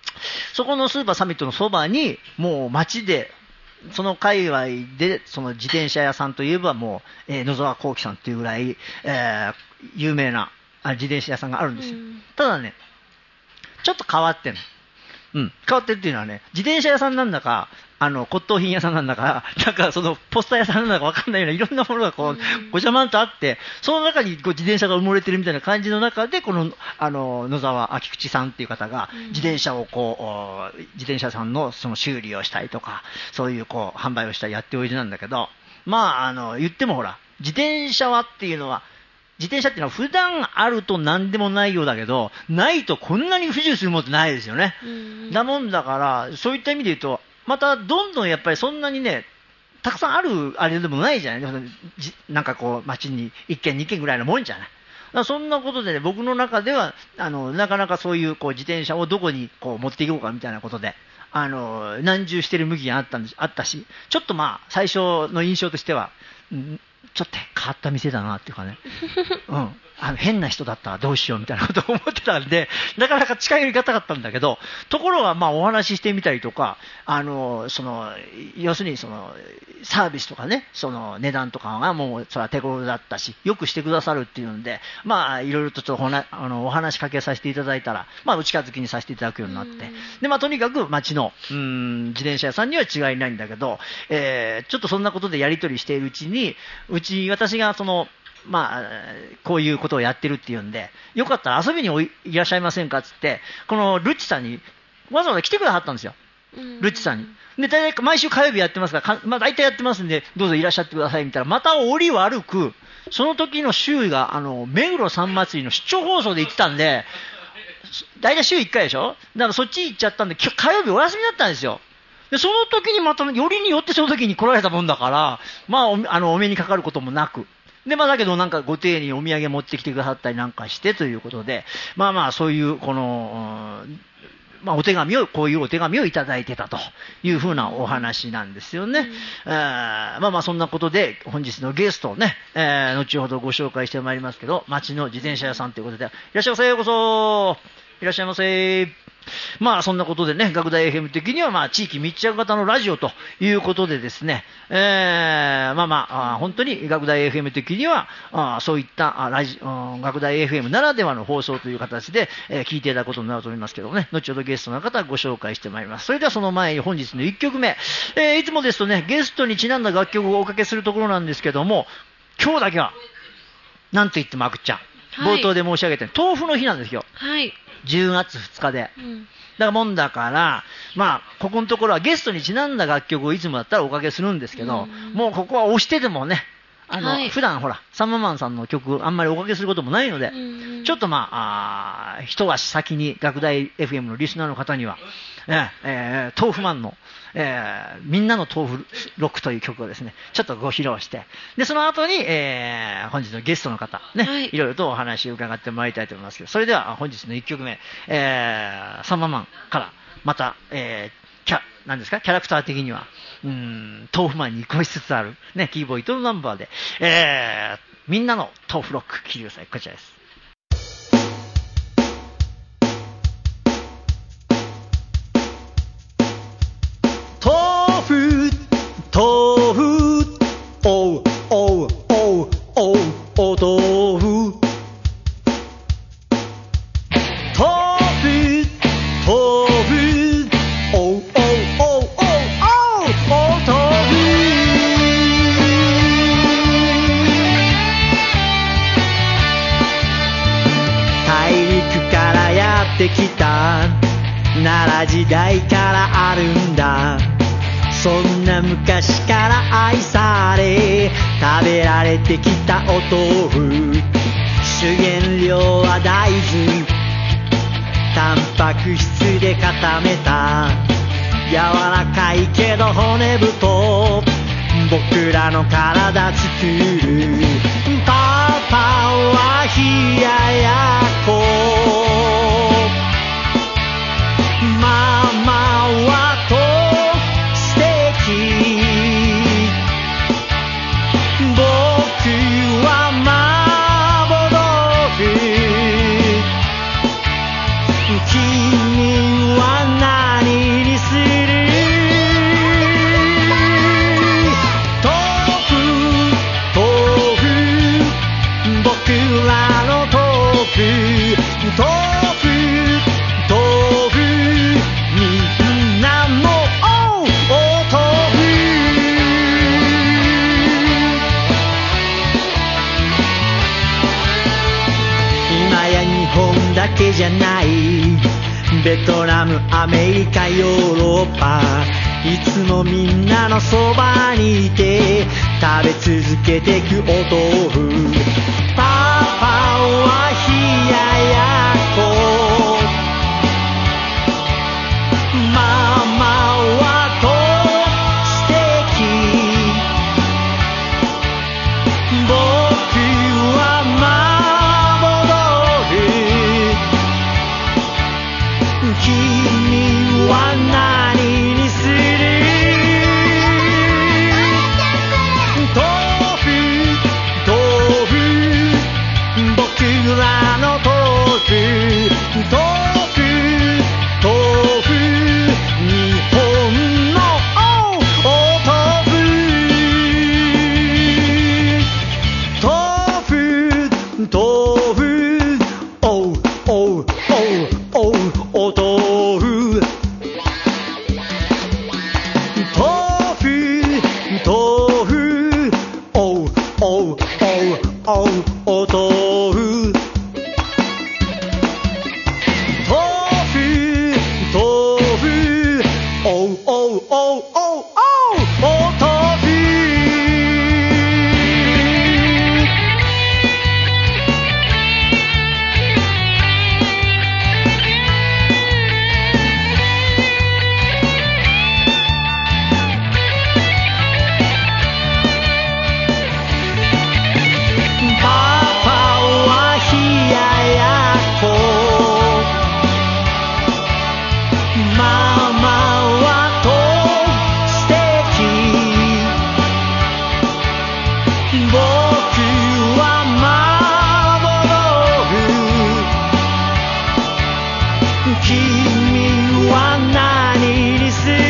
そこのスーパーサミットのそばにもう街でその界隈でその自転車屋さんといえばもう、えー、野沢幸喜さんっていうぐらい、えー、有名な自転車屋さんがあるんですよ、うん、ただねちょっと変わってんの、うん、変わってるっていうのはね、自転車屋さんなんだかあの骨董品屋さんなんだかなんかそのポスター屋さんなんだか分かんないようないろんなものがこう、うん、ごちゃまんとあってその中にこう自転車が埋もれてるみたいな感じの中でこのあの野沢昭口さんっていう方が自転車をこう自転車さんのその修理をしたりとかそういうこう販売をしたりやっておいでなんだけど、まああの言ってもほら自転車はっていうのは自転車っていうのは普段あると何でもないようだけどないとこんなに不自由するものってないですよね、うん、だもんだからそういった意味で言うとまたどんどんやっぱりそんなにねたくさんあるあれでもないじゃないなんかこう街にいっけんにけんぐらいのもんじゃない。だからそんなことでね僕の中ではあのなかなかそういうこう自転車をどこにこう持っていこうかみたいなことであの難渋してる向きがあったんですあったしちょっとまあ最初の印象としてはんちょっと変わった店だなっていうかね、うん、あの変な人だったらどうしようみたいなことを思ってたんでなかなか近寄りがたかったんだけどところがまあお話ししてみたりとかあのその要するにそのサービスとかねその値段とかがもうそれは手頃だったしよくしてくださるっていうんでまあいろいろとちょっとおなあのお話しかけさせていただいたらまあお近づきにさせていただくようになってでまあとにかく街のうーん自転車屋さんには違いないんだけど、えー、ちょっとそんなことでやり取りしているうちにうち私がそのまあこういうことをやってるっていうんでよかったら遊びにいらっしゃいませんかっつってこのルッチさんにわざわざ来てくださったんですよ、ルッチさんに。で大体毎週火曜日やってますからか、まあ、大体やってますんでどうぞいらっしゃってくださいみたいなまた折悪くその時の週があの目黒さん祭りの出張放送で行ってたんで大体週いっかいでしょだからそっち行っちゃったんで火曜日お休みだったんですよ。でその時にまたよりによってその時に来られたもんだからまあ お, あのお目にかかることもなくでまあだけどなんかご丁寧にお土産持ってきてくださったりなんかしてということでまあまあそういうこの、うんまあ、お手紙をこういうお手紙をいただいてたというふうなお話なんですよね、うん、えー、まあまあそんなことで本日のゲストをね、えー、後ほどご紹介してまいりますけど町の自転車屋さんということでいらっしゃいませようこそいらっしゃいませ。まあそんなことでね学大 エフエム 的にはまあ地域密着型のラジオということでですね、えー、まあまあ本当に学大 エフエム 的にはあそういったラジ学大 エフエム ならではの放送という形で、えー、聞いていただくことになると思いますけどね後ほどゲストの方をご紹介してまいります。それではその前に本日のいっきょくめ、えー、いつもですとねゲストにちなんだ楽曲をおかけするところなんですけども今日だけはなんといってもあくっちゃん、はい、冒頭で申し上げた豆腐の日なんですよ。 はいじゅうがつふつかで、うん、だからもんだからまあここのところはゲストにちなんだ楽曲をいつもだったらおかけするんですけど、うん、もうここは押してでもねあの、はい、普段ほらサンママンさんの曲あんまりおかけすることもないので、うん、ちょっとまあ、あ一足先に学大 エフエム のリスナーの方には、えーえー、豆腐マンの、えー、みんなの豆腐ロックという曲をですねちょっとご披露してでその後に、えー、本日のゲストの方ね、はい、いろいろとお話を伺ってまいりたいと思いますけどそれでは本日のいっきょくめ、えー、サンママンからまた、えー、キャなんですかキャラクター的にはうーん豆腐マンに移しつつある、ね、キーボーイトのナンバーで、えー、みんなの豆腐ロック聴いてください。こちらです。豆腐豆腐おうおうおうおうお豆腐豆腐豆腐おうおうおうおうおうお豆腐大陸からやってきた奈良時代からあるんだそんな昔から愛され食べられてきたお豆腐主原料は大豆タンパク質で固めた柔らかいけど骨太僕らの体作るパパは冷ややっこママは僕は麻婆豆腐君は本だけじゃない、ベトナム、アメリカ、ヨーロッパ、いつもみんなのそばにいて食べ続けてくお豆腐。パパは冷ややっこ、ママはトーステーキ、僕は麻婆豆腐、君は何にする？豆腐、豆腐、僕らの豆腐、豆腐、豆腐、日本のお豆腐、豆腐、豆腐、おうおうおうおうお豆腐、豆腐、豆腐、おうおうおうおうお豆腐、豆腐、豆腐、おうおうおうおうおうお豆腐。パパは冷ややっこ、ママはトーステーキ、僕は麻婆豆腐、君は何にする？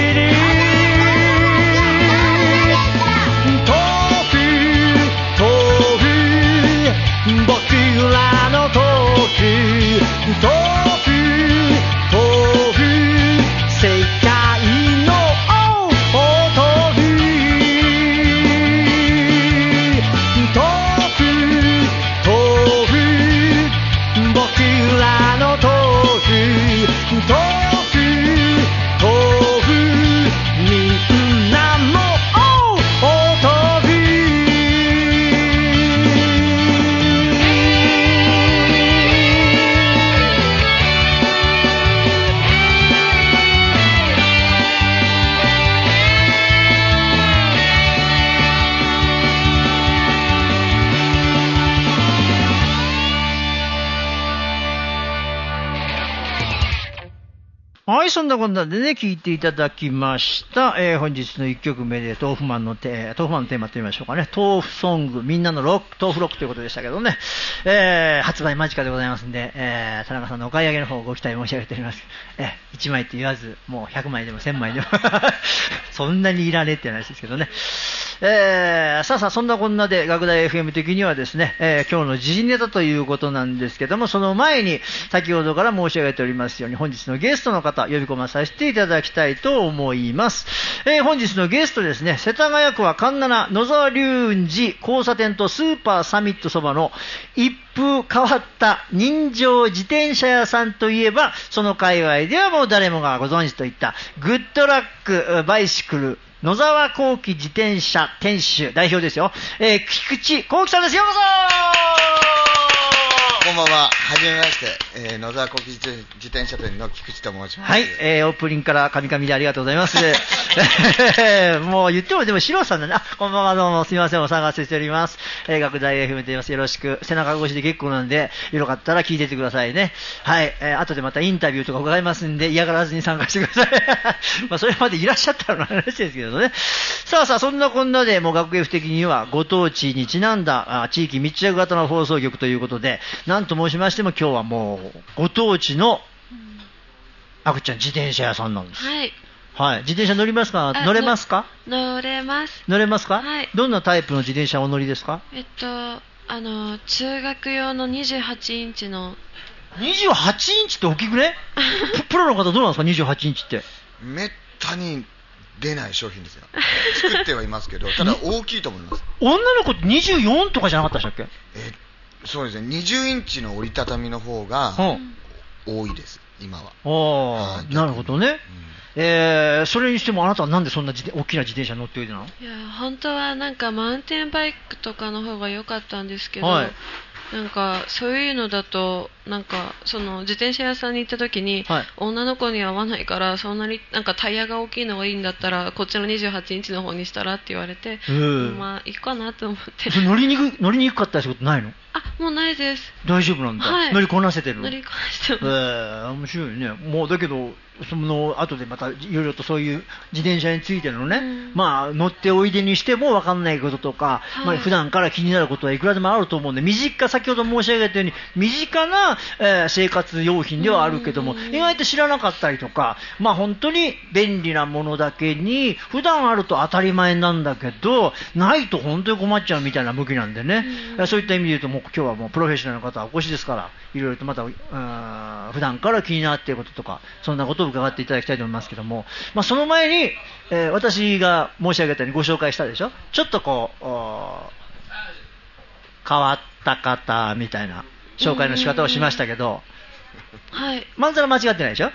豆腐、豆腐、僕らの豆腐、豆腐、豆腐、世界のお豆腐、豆腐、豆腐、僕らの豆腐、豆腐、豆腐、みんなのお豆腐。はい、そんなこんなでね、聞いていただきました。えー、本日のいっきょくめで、豆腐マンのテー、豆腐マンのテーマと言いましょうかね。豆腐ソング、みんなのロック、豆腐ロックということでしたけどね。えー、発売間近でございますんで、えー、田中さんのお買い上げの方ご期待申し上げております。えー、いちまいって言わず、もうひゃくまいでもせんまいでも、そんなにいらねえって話ですけどね。えー、さあさあ、そんなこんなで、学大 エフエム 的にはですね、えー、今日の時事ネタということなんですけども、その前に、先ほどから申し上げておりますように、本日のゲストの方、呼び込まさせていただきたいと思います。えー、本日のゲストですね、世田谷区は環七野沢龍寺交差点とスーパーサミットそばの一風変わった人情自転車屋さんといえば、その界隈ではもう誰もがご存知といった、グッドラックバイシクル、野沢幸喜自転車店主代表ですよ、えー、菊池幸喜さんです。ようこそ。 こんばんは。はじめまして、えー、野沢幸喜自転車店の菊池と申します。 はい、えー、オープニングからカミカミでありがとうございます。もう言ってもでもシロさんだね。あ、こんばんは、どうもすみません、お騒がせしております。えー、学大 エフエム と言います。よろしく。背中越しで結構なんで、よかったら聞いててくださいね。はい、えー、後でまたインタビューとか伺いますんで、嫌がらずに参加してください。まあ、それまでいらっしゃったらの話ですけどね。さあさあ、そんなこんなで、もう学 F 的にはご当地にちなんだ、あ地域密着型の放送局ということで、なんと申しましても今日はもう、ご当地の、あくちゃん自転車屋さんなんです。 はい。 はい。自転車乗りますか？乗れますか？ 乗れます。 乗れますか？ はい。 どんなタイプの自転車をお乗りですか？ えっと、あの、中学用のにじゅうはちインチの。 にじゅうはちインチって大きくね？プロの方どうなんですか？にじゅうはちインチって。 めったに出ない商品ですよ。作ってはいますけど、ただ大きいと思います。 女の子ってにじゅうよんとかじゃなかったでしたっけ？ えっそうですね、にじゅうインチの折りたたみの方が多いです、今は。 ああ、なるほどね。うん、えー、それにしてもあなたはなんでそんな自大きな自転車乗っておいでなの？ いや、本当はなんかマウンテンバイクとかの方が良かったんですけど、はい、なんかそういうのだとなんかその自転車屋さんに行った時に、はい、女の子に合わないからそんなになんかタイヤが大きいのがいいんだったらこっちのにじゅうはちインチの方にしたらって言われて、まあいいかなと思って乗りにく乗りにくかったりすることないの？ あ、もうないです。 大丈夫なんだ、はい、乗りこなせてるの？ 乗りこなしてます。 えー、面白いね。もうだけどその後でまたいろいろとそういう自転車についてのね、うん、まあ乗っておいでにしても分かんないこととか、はい、まあ、普段から気になることはいくらでもあると思うんで、身近、先ほど申し上げたように身近な、えー、生活用品ではあるけども、うん、意外と知らなかったりとか、まあ本当に便利なものだけに普段あると当たり前なんだけどないと本当に困っちゃうみたいな向きなんでね、うん、そういった意味で言うともう今日はもうプロフェッショナルの方はお越しですから、いろいろとまた、うん、普段から気になっていることとかそんなことを伺っていただきたいと思いますけども、まあ、その前に、えー、私が申し上げたようにご紹介したでしょ、ちょっとこう変わった方みたいな紹介の仕方をしましたけど、 はい、 まんざら間違ってないでしょ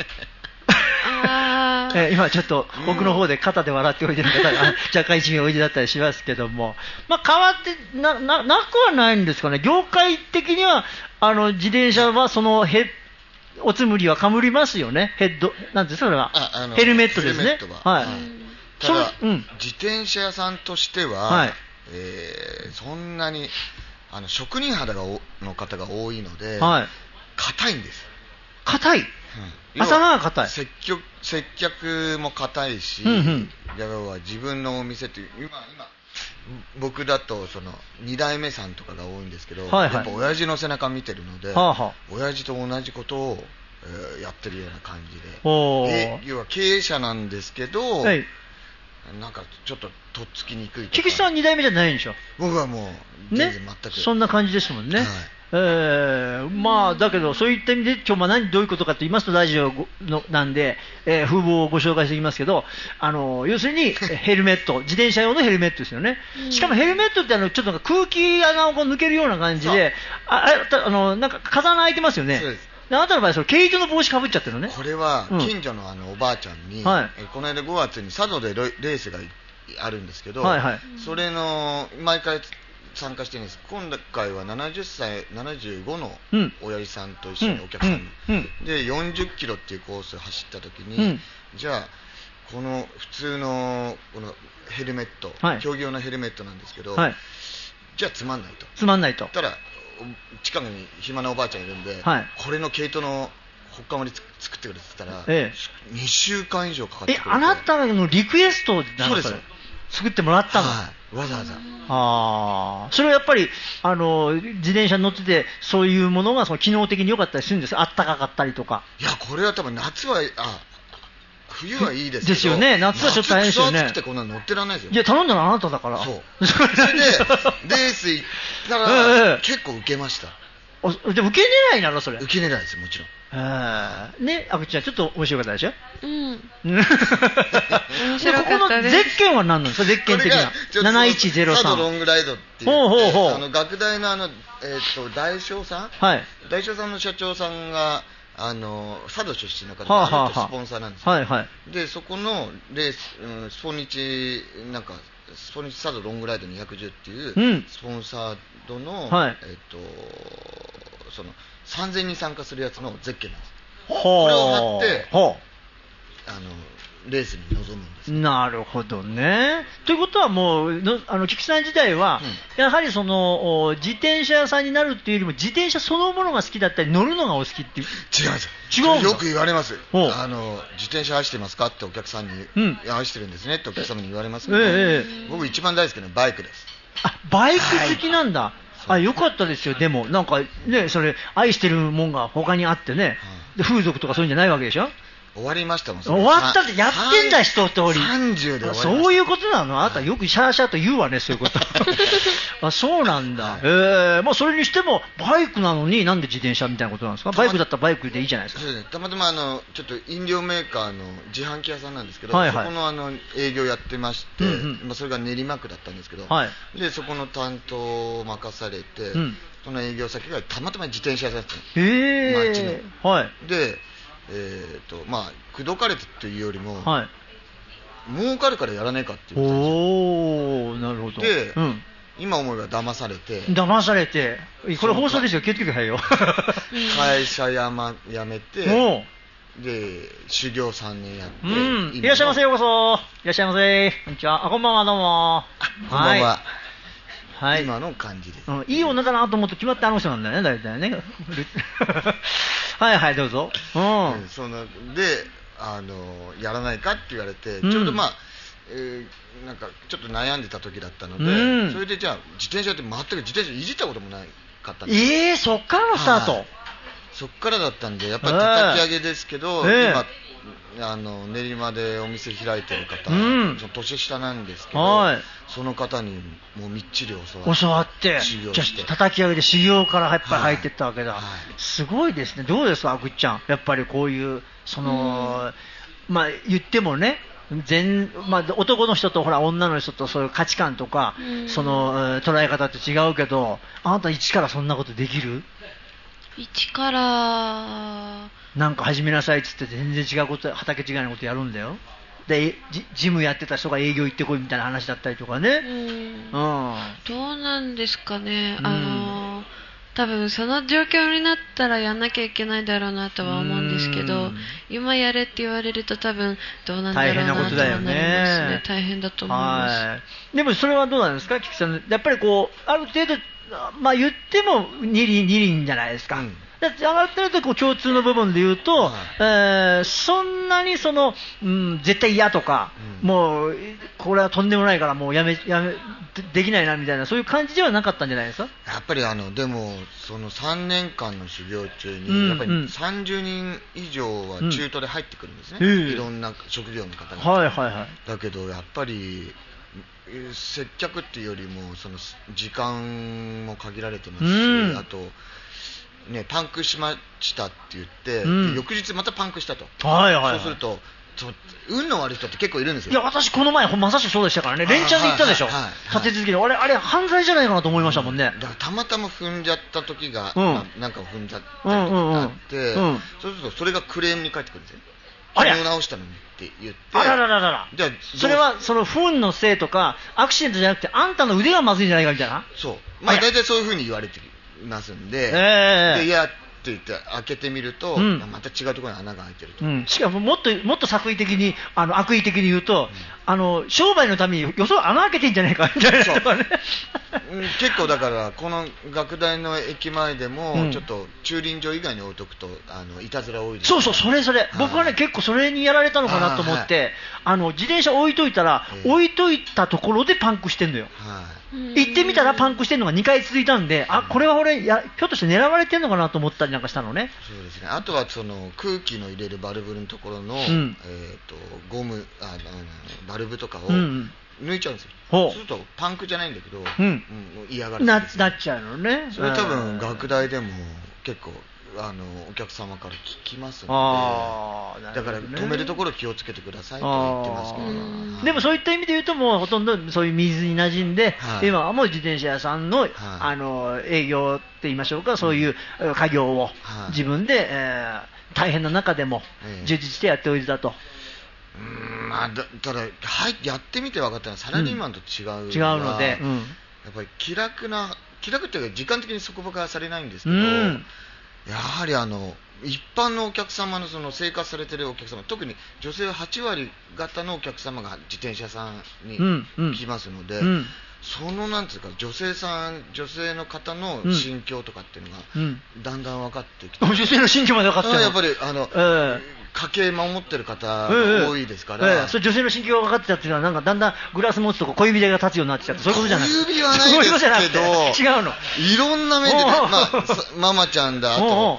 あえー、今ちょっと奥の方で肩で笑っておいでる方が若干一名おいでだったりしますけども、まあ、変わって な, な, なくはないんですかね。業界的にはあの自転車はそのヘおつむりはかむりますよね。ヘッドなんですかそれはヘルメットですね。はい、 ただ、うん、自転車屋さんとしては、はい、えー、そんなにあの職人肌がの方が多いので、はい、硬いんです。 硬い、うん、頭が硬い。 接客、接客も硬いし、うんうん、要は自分のお店という今今僕だとそのに代目さんとかが多いんですけど、はいはい、やっぱ親父の背中見てるので、はあはあ、親父と同じことを、えー、やってるような感じで、え要は経営者なんですけど、はい、なんかちょっととっつきにくいとか。 菊池さんはに代目じゃないんでしょ。 僕はもう全然全く、 ね、そんな感じですもんね、はい。えー、まあだけどそういった意味で今日は何どういうことかと言いますとラジオのなんで、えー、風貌をご紹介していきますけど、あの要するにヘルメット自転車用のヘルメットですよね。しかもヘルメットってあのちょっと空気穴をこう抜けるような感じで、ああのなんか風穴開いてますよね。そうです。あなたの場合それ毛糸の帽子かぶっちゃってるのね。 これは近所のあのおばあちゃんに、うん、はい、この間ごがつに佐渡でレースがあるんですけど、はいはい、それの毎回参加してるんです。今回はななじゅっさいななじゅうごの親父さんと一緒にお客さんに、うんうんうん、でよんじゅっキロっていうコースを走った時に、うん、じゃあこの普通のこのヘルメット、はい、競技用のヘルメットなんですけど、はい、じゃあつまんないとつまんないとたら近くに暇なおばあちゃんいるんで、はい、これの毛糸のほっかまり作ってくれって言ったら、ええ、にしゅうかん以上かかってくれて。 えあなたのリクエストなんそうですよ。 作ってもらったの、 はい、わざわざ。 あそれはやっぱりあの自転車に乗っててそういうものがその機能的に良かったりするんですか。あったかかったりとか。 いやこれは多分夏はあ冬はいいですけどですよね。夏はちょっと大変ですよね。 夏くてこんなの乗ってらんないですよ。 いや頼んだのあなただから。 そうそれでレース行ったら結構受けました。 あでも受け狙いなのそれ。 受け狙いですもちろん。 あね、あくちゃんちょっと面白かったでしょ。 うん。 面白かったです。ここのゼッケンは何なんですか。ゼッケン的ななないちゼロさん佐渡ロングライドっていうほうほうほうあの学大のあの、えー、と大将さん、はい、大将さんの社長さんがあの佐渡出身の方で、はあはあ、スポンサーなんですよ、はいはい、でそこのレース、うん、スポニチなんかスポニチ佐渡ロングライドにひゃくじゅうっていうスポンサードの、うんはい、えー、とそのさんぜんにん参加するやつのゼッケンなんです。これを貼ってあのレースに臨むんです。 なるほどね。ということはもうのあの菊池さん自体は、うん、やはりその自転車屋さんになるっていうよりも自転車そのものが好きだったり乗るのがお好きっていう。 違うんですよ。違うよく言われます。あの自転車愛してますかってお客さんに、うん、いや愛してるんですねってお客様に言われますけど、えー、僕一番大好きなバイクです。 あバイク好きなんだ、はいあよかったですよ。でもなんかねそれ愛してるもんが他にあってね、で風俗とかそういうんじゃないわけでしょ。 終わりましたもん。 終わったってやってんだ一通り。 さんじゅうで終わりました。 そういうことなの？あなたよくシャーシャーと言うわね、そういうこと。あ、そうなんだ。はい、えー、まあそれにしてもバイクなのになんで自転車みたいなことなんですか？バイクだったらバイクでいいじゃないですか。 そうですね。たまたまあのちょっと飲料メーカーの自販機屋さんなんですけど、 はいはい、 そこのあの営業やってまして、うんうん、まあそれが練馬区だったんですけど、はい、でそこの担当を任されて、うん、その営業先がたまたま自転車屋さんだったの。 へー。 町の。はい。で。えーとまあ、口説かれてというよりも、はい、儲かるからやらねえかって言ったんですよ。 おー、なるほど。 で、うん、今思えば騙されて騙されて、これ放送ですよ、気をつけてくださいよ。 会社や、ま、辞めて、で修行さんねんやって、うん、 いらっしゃいませ、ようこそ。いらっしゃいませ、こんにちは。あ、こんばんは、どうも。 こんばんは。 はい、 今の感じです、 うん、いい女だなと思って決まってあの人なんだよね、大体ね。はいはい、どうぞ。うん、 そのであのやらないかって言われて、うん、ちょうどまあ、えー、なんかちょっと悩んでた時だったので、うん、それでじゃあ自転車って全く自転車いじったこともないかったんです。 えー、そっからのスタート、はい、 そっからだったんでやっぱり叩き上げですけど、えー、今あの練馬でお店開いてる方、うん、その年下なんですけど、はい、その方にもうみっちり教わって教わって修行して、じゃあ叩き上げで修行からやっぱり入っていったわけだ、はいはい、すごいですね。どうですか、ぐっちゃん、やっぱりこういうその、うん、まあ言ってもね、全まあ、男の人とほら女の人とそういう価値観とか、うん、その捉え方って違うけど、あなた一からそんなことできる？ 一からなんか始めなさいっつって全然違うこと、畑違いのことやるんだよ。でジ、ジムやってた人が営業行ってこいみたいな話だったりとかね。うん、うん、 どうなんですかね、うん、あの多分その状況になったらやんなきゃいけないだろうなとは思うんですけど、うん、今やれって言われると多分どうなんだろうなとはなりますね。大変だと思います。 はい、でもそれはどうなんですか、菊さん。やっぱりこうある程度、まあ、言っても二輪二輪じゃないですか。うん、上がってるとこう共通の部分で言うと、はい、えー、そんなにその、うん、絶対嫌とか、うん、もうこれはとんでもないからもうやめやめ で, できないなみたいな、そういう感じではなかったんじゃないですか。 やっぱりあのでもそのさんねんかんの修行中に、うん、やっぱりさんじゅうにん以上は中途で入ってくるんですね、うん、いろんな職業の方が、 はいはいはい、 だけどやっぱり接客っていうよりもその時間も限られてますし、うん、あとね、パンクしましたって言って、うん、翌日またパンクしたと、 はいはいはい、 そうすると運の悪い人って結構いるんですよ。 いや私この前まさしくそうでしたからね、連チャンで行ったでしょ、はいはいはい、立て続けに、あれあれ犯罪じゃないかなと思いましたもんね、 うん、だからたまたま踏んじゃった時が、うん、まあ、なんか踏んじゃった時があって、うんうんうん、そうするとそれがクレームに返ってくるんですよ。あれ直したのにって言って、 あららららら、じゃあそれはその不運のせいとかアクシデントじゃなくてあんたの腕がまずいんじゃないかみたいな。 そう、まあ大体そういう風に言われてますんで、えー、でいやって言って開けてみると、うん、また違うところに穴が開いてると、うん、 しかももっともっと作為的にあの悪意的に言うと、うん、あの商売のためによそ穴開けてんじゃないかみたいなとかね。 結構だからこの学大の駅前でも、うん、ちょっと駐輪場以外に置いとくとあのいたずら多いです、 そうそう、それそれ、はい、僕はね結構それにやられたのかなと思って、はい、あの自転車置いといたら、えー、置いといたところでパンクしてんのよ、はい、行ってみたらパンクしてんのがにかい続いたんで、あ、これは俺やひょっとして狙われてんのかなと思ったりなんかしたのね。 そうですね。あとはその空気の入れるバルブのところの、うん、えー、とゴムあのバルブとかを抜いちゃうんですよ、うん、そうするとパンクじゃないんだけど、うんうん、嫌がるんです、 ね、な, なっちゃうのね。 それ多分学大でも結構あのお客様から聞きますので、だから止めるところ気をつけてくださいと言ってますけど、 ね、でもそういった意味で言うともうほとんどそういう水に馴染んで、はい、今はもう自転車屋さん の,、はい、あの営業って言いましょうか、そういう家業を自分で、えー、大変な中でも充実してやっておいでだと、 うーん、まあ、だただ、はい、やってみて分かったのはサラリーマンと違うのは、うん、 違うので、うん、 やっぱり気楽な気楽っていうか時間的に底ばかされないんですけど、うん、やはりあの一般のお客様のその生活されているお客様、特に女性ははちわり方のお客様が自転車さんに来ますので、うんうん、そのなんていうか女性さん女性の方の心境とかっていうのが、うん、だんだん分かってきて、 女性の心境まで分かってるの、 やっぱりあの、えー、家計守ってる方が多いですから、 えーえー、それ女性の心境が分かってたっていうのはなんかだんだんグラス持つと小指でが立つようになってきちゃって、そういうことじゃない。 小指はないですけど、 違うの、 いろんな目で、ね、まあ、ママちゃんだ、あと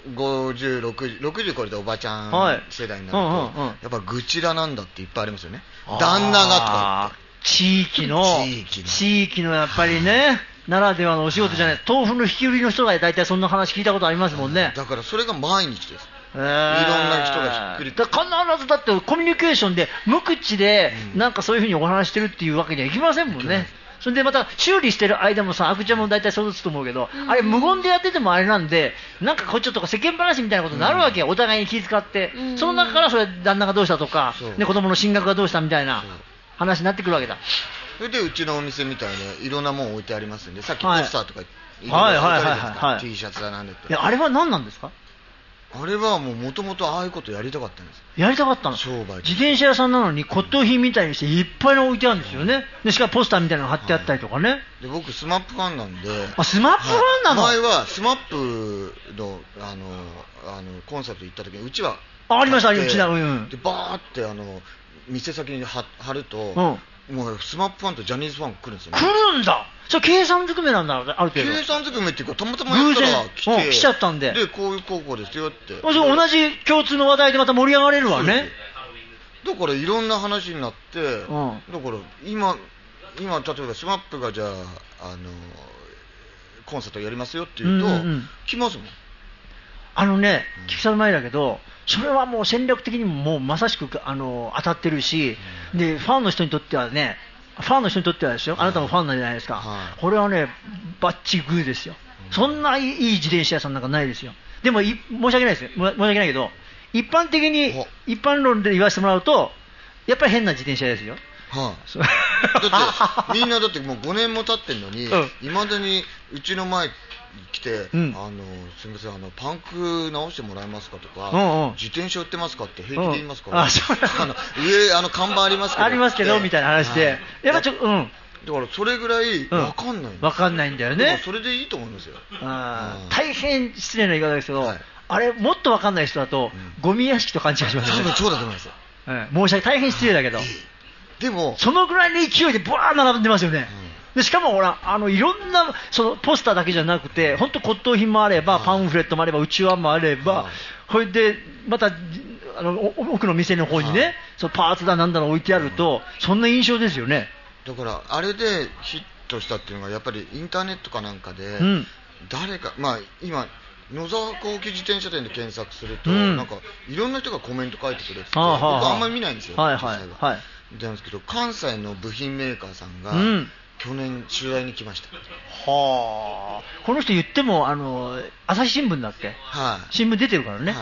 ごじゅう、ろくじゅう、ろくじゅうこれでおばちゃん世代になると、はいうんうんうん、やっぱ愚痴らなんだっていっぱいありますよね。旦那がとかって地域の地域の地域のやっぱりねならではのお仕事じゃない、豆腐の引き売りの人が大体そんな話聞いたことありますもんね。 だからそれが毎日です。えー、いろんな人がひっくりだ必ずだってコミュニケーションで無口でなんかそういうふうにお話してるっていうわけにはいきませんもんね、うん、それでまた修理してる間もさ、あくちゃんも大体そうだと思うけど、うん、あれ無言でやっててもあれなんでなんかこっちとか世間話みたいなことになるわけよ、うん、お互いに気遣って、うん、その中からそれ旦那がどうしたとか、ね、子供の進学がどうしたみたいな話になってくるわけだ。 それでうちのお店みたいにいろんなもの置いてありますんで、さっきポスターとかいろいろ置いてあるじゃないですか、T シャツだなんでって。 いやあれは何なんですか？ あれはもともとああいうことやりたかったんです。 やりたかったの。 商売。 自転車屋さんなのに骨董品みたいにしていっぱいの置いてあるんですよね。でしかもポスターみたいなの貼ってあったりとかね。はい、 で僕スマップファンなんで。 あ、スマップファンなの？ はい、前はスマップのあのあのコンサート行った時にうちはあ、ありましたありました。うん。 でバーってあの店先に貼ると、うん、もうスマップファンとジャニーズファン来るんですよね。 来るんだ。それ計算ずくめなんだ、ある程度。 計算ずくめっていうかたまたまやったら来て、 うん、来ちゃったんで。 でこういう高校ですよって。 同じ共通の話題でまた盛り上がれるわね。 だからいろんな話になって、うん、だから今今例えばスマップがじゃああのコンサートやりますよって言うと、うんうん、来ますもん。 あのね、聞きさる前だけど、それはもう戦略的にももうまさしくあの当たってるし、うん、でファンの人にとってはね。ファンの人にとってはですよ、あなたもファンなんじゃないですか、はい、これはね、バッチグーですよ、うん、そんないい自転車屋さんなんかないですよ。でも申し訳ないですよ、申し訳ないけど、一般的に、一般論で言わせてもらうと、やっぱり変な自転車ですよ。 はあ、だってみんなだってもうごねんも経ってんのに、いま、うん、だにうちの前来て、うん、あのすみませんあのパンク直してもらえますかとか、うんうん、自転車売ってますかって平気で言いますから、うん、ああの上あの看板ありますけどありますけどみたいな話で、はい、やっぱちょうん。 だからそれぐらい分かんない、 うん、分かんないんだよね。 それでいいと思いますよ。 あ、うん、大変失礼な言い方ですけど、はい、あれもっと分かんない人だと、うん、ゴミ屋敷と勘違いしますよね。 多分そうだと思います、 うん、申し訳大変失礼だけど、 でもそのぐらいの勢いでブワー並んでますよね、うん、でしかもほらあのいろんなそのポスターだけじゃなくて本当骨董品もあれば、はい、パンフレットもあればうちわもあれば、はい、それでまたあの奥の店の方にね、はい、そのパーツだなんだの置いてあると、うん、そんな印象ですよね。 だからあれでヒットしたっていうのがやっぱりインターネットかなんかで、うん、誰かまあ今野沢高級自転車店で検索すると、うん、なんかいろんな人がコメント書いてくれてて、僕あんまり見ないんですよ、はいはいはい、なんですけど関西の部品メーカーさんが、うん、去年取材に来ました。 はあ、この人言ってもあの朝日新聞だっけ、はい、新聞出てるからね、はい、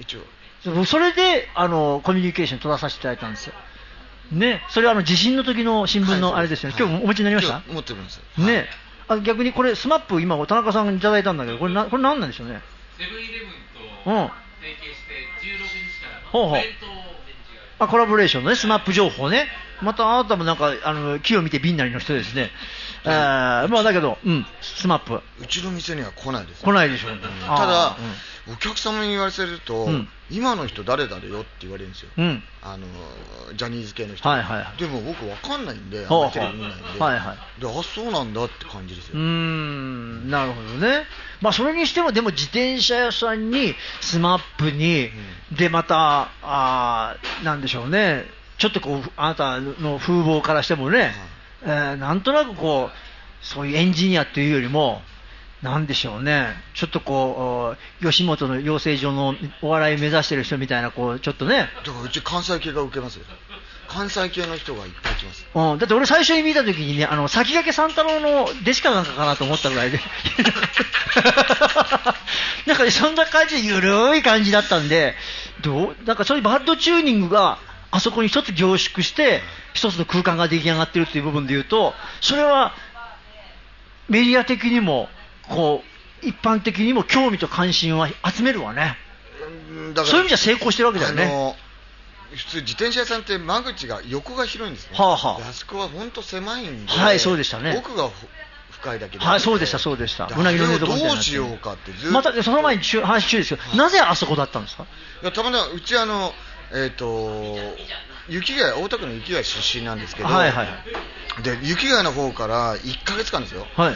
一応それであのコミュニケーション取らさせていただいたんですよね。それはあの地震の時の新聞のあれですよね、はい、今日お持ちになりました？ 持ってます、 ね、はい、あ逆にこれスマップ今田中さんにいただいたんだけどこれなこれ何なんでしょうね。 セブンイレブンと提携してじゅうろくにちからお弁当をあコラボレーションのねスマップ情報ね。またあなたもなんかあの木を見て瓶なりの人ですね。あまあだけど、うん、スマップうちの店には来ないです、ね、 来ないでしょうね、うん、 ただ、うん、お客様に言わせると、うん、今の人誰だよって言われるんですよ、うん、あのジャニーズ系の人、はいはいはい、でも僕分かんないんであんまりテレビ見ないんで、はいはい、であそうなんだって感じですよ。 うーんなるほどね。まあそれにしてもでも自転車屋さんにスマップに、うん、でまたあなんでしょうねちょっとこうあなたの風貌からしてもね、はいえー、なんとなくこうそういうエンジニアっていうよりもなんでしょうねちょっとこう吉本の養成所のお笑い目指してる人みたいなこうちょっとねだからうち関西系が受けますよ。関西系の人がいっぱい来ます、 うん、だって俺最初に見た時にねあの先駆け三太郎の弟子かなんかかなと思ったぐらいでなんか、ね、そんな感じでゆるい感じだったんでどうなんかそういうバッドチューニングがあそこに一つ凝縮して一つの空間が出来上がっているという部分でいうとそれはメディア的にもこう一般的にも興味と関心は集めるわね。だからそういう意味じゃ成功してるわけだよね。あの普通自転車屋さんって間口が横が広いんですね、はあはあ、あそこは本当狭いんで、 はいそうでしたね、 奥が深いだけで、 はい、そうでしたそうでした。 うなぎの寝床みたいなどうしようかってずっとまたその前に話中ですけど、はい、なぜあそこだったんですか。 いやたまにうちあのえっ、ー、と雪ヶ谷大田区の雪ヶ谷出身なんですけど、はいはい、で雪ヶ谷の方からいっかげつかんですよ、はい、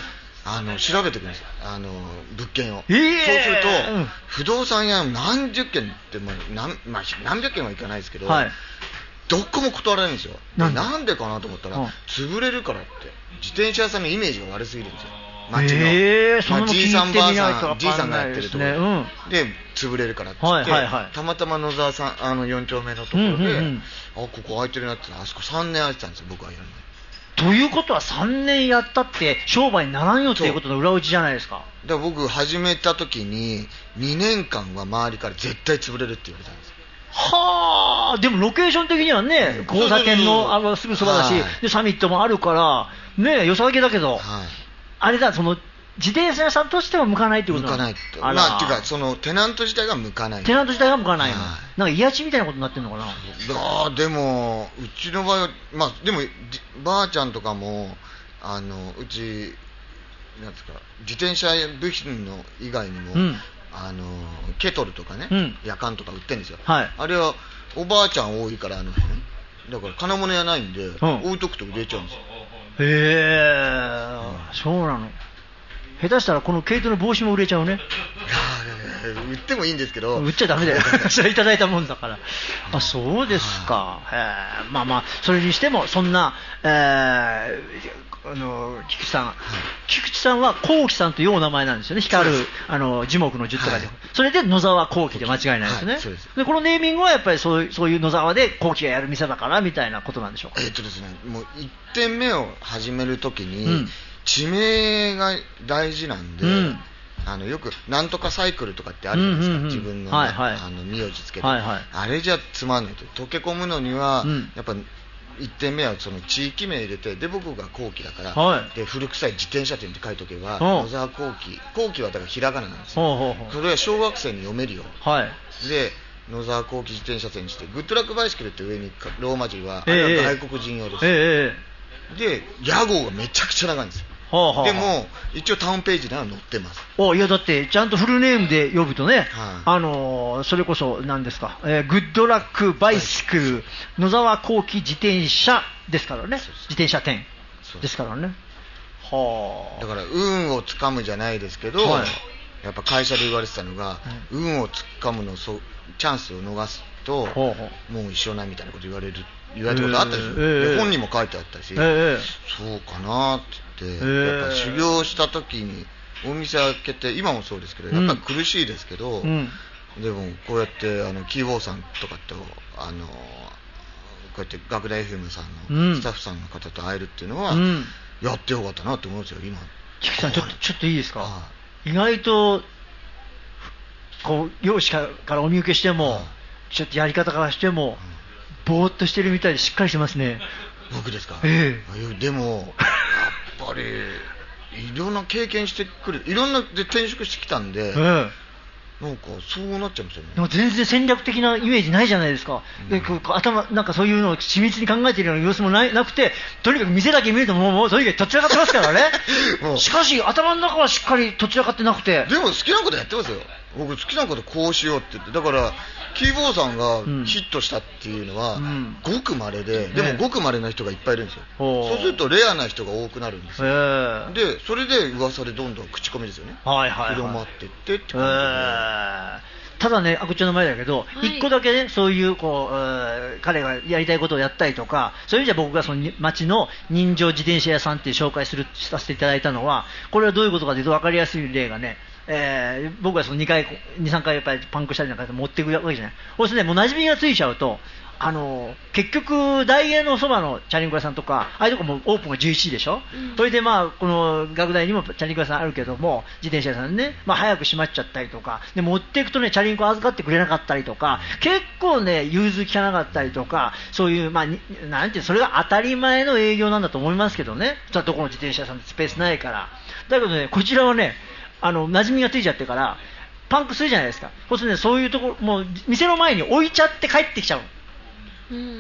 あの調べてくるんですよ、あの物件を、 えー、そうすると、うん、不動産屋何十件っても何、まあ、何百件はいかないですけど、はい、どこも断られるんですよ。なんで、なんでかなと思ったら、うん、潰れるからって。自転車屋さんのイメージが悪すぎるんですよ、街の、 えー、そのじいさんばあさん、じいさんがやってるところ、うん、で潰れるからって言って、はいはいはい、たまたま野沢さんあのよん丁目のところで、うんうんうん、あここ空いてるなって、あそこさんねん空いてたんですよ、僕はやるの。 ということはさんねんやったって商売にならんよっていうことの裏打ちじゃないですか。 だから僕始めた時ににねんかんは周りから絶対潰れるって言われたんですよ。 はあ、でもロケーション的にはね、うん、交差点 の, あのすぐそばだし、でサミットもあるからね、良さげだけど、はい、あれだ、その自転車屋さんとしては向かないってことなの。 向かないって、まあ、っていうかそのテナント自体が向かない。 テナント自体が向かないの、はい、なんか癒やしみたいなことになってるのかな。 あでもうちの場合は、まあ、でもばあちゃんとかもあのうちなんですか、自転車部品の以外にも、うん、あのケトルとかね、うん、夜間とか売ってるんですよ、はい、あれはおばあちゃん多いからあの辺だから金物屋ないんで、うん、置いとくと売れちゃうんですよ。 へえ、うん、そうなの。下手したらこの毛糸の帽子も売れちゃうね。 売ってもいいんですけど、 売っちゃダメだよそれいただいたもんだから。あ、そうですか。へまあまあそれにしてもそんな、えー、あの菊池さん、はい、菊池さんは幸喜さんというお名前なんですよね。光るあの樹木の樹とかで、はい、それで野沢幸喜で間違いないですね、はい、そうです。でこのネーミングはやっぱりそういう、そういう野沢で幸喜がやる店だからみたいなことなんでしょうか。 えーっとですね、もういってんめを始めるときに、うん、地名が大事なんで、うん、あのよくなんとかサイクルとかってあるじゃないですか、うんうんうん、自分の、はいはい、あの名字つけて、はいはい、あれじゃつまんないと。溶け込むのには、うん、やっぱいってんめはその地域名入れて、で僕が幸喜だから、はい、で古臭い自転車店って書いとけば、野沢幸喜、幸喜はだからひらがななんですよ。ほうほうほう、それは小学生に読めるよ、はい、で野沢幸喜自転車店にして、グッドラックバイシクルって上にローマ字は、えー、あれは外国人用です、えー、で屋号がめちゃくちゃ長いんですよ。はあはあ、でも一応タウンページでは載ってます。 おいやだってちゃんとフルネームで呼ぶとね、はい、あのー、それこそ何ですか、えー、グッドラックバイシクル、はい、野沢幸喜自転車ですからね。そうそう、自転車店ですからね。はあ、 だから運をつかむじゃないですけど、はい、やっぱ会社で言われてたのが、うん、運をつかむのそチャンスを逃すと、はあはあ、もう一緒なみたいなこと言われる言われたことあったりする、えー、本にも書いてあったし、えー、そうかなって言って、えー、やっぱ修行した時にお店開けて、今もそうですけど、やっぱり苦しいですけど、うん、でもこうやってあのキーボーさんとかとあのこうやって学大 エフエム さんのスタッフさんの方と会えるっていうのは、うん、やってよかったなって思うんですよ今。 菊さんちょっとちょっといいですか、はあ、意外とこう容姿からお見受けしても、はあ、ちょっとやり方からしても、うん、ぼーっとしてるみたいでしっかりしてますね。 僕ですか、 ええ、でもやっぱりいろんな経験してくる、いろんなで転職してきたんで、ええ、なんかそうなっちゃいますよね。 でも全然戦略的なイメージないじゃないですか、うん、でこう頭なんかそういうのを緻密に考えているような様子も な, なくて、とにかく店だけ見るともうもうとにかくとっちらかってますからねしかし頭の中はしっかりとっちらかってなくて、 でも好きなことやってますよ。僕好きなことこうしようって言って、だからキーボーさんがヒットしたっていうのは、うん、ごく稀で、でもごく稀な人がいっぱいいるんですよ、ね、そうするとレアな人が多くなるんですよ、えー、でそれで噂でどんどん口コミですよね、はいはいはい、広まっていってって感じで、えー、 ただね、あこちゃんの前だけど、はい、いっこだけね、そういうこう、えー、彼がやりたいことをやったりとか、そういう意味じゃ僕がその町の人情自転車屋さんっていう紹介するさせていただいたのは、これはどういうことかというと分かりやすい例がね、えー、僕はそのにかい、に、さんかいやっぱりパンクしたりなんかで持っていくわけじゃない。そうするとね、もう馴染みがついちゃうと、あの結局大英のそばのチャリンコ屋さんとか、ああいうとこもオープンがじゅういちじでしょ、うん、それでまあこの学大にもチャリンコ屋さんあるけども、自転車屋さんね、まあ、早く閉まっちゃったりとかで、持っていくとねチャリンコ預かってくれなかったりとか、結構ね融通きかなかったりとか、そういうまあなんていう、それが当たり前の営業なんだと思いますけどね、どこの自転車屋さんってスペースないから。だけどね、こちらはね、あの馴染みがついちゃってからパンクするじゃないですか。そうするとね、そういうところもう店の前に置いちゃって帰ってきちゃう、うんうんうん、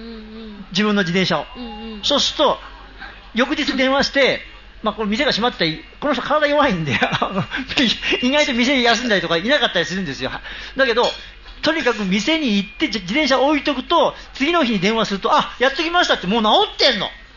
自分の自転車を、うんうん、そうすると翌日電話して、まあ、この店が閉まってたり、この人体弱いんで意外と店に休んだりとかいなかったりするんですよ。だけどとにかく店に行って自転車置いとくと、次の日に電話すると、あ、やっときましたって、もう治ってんの。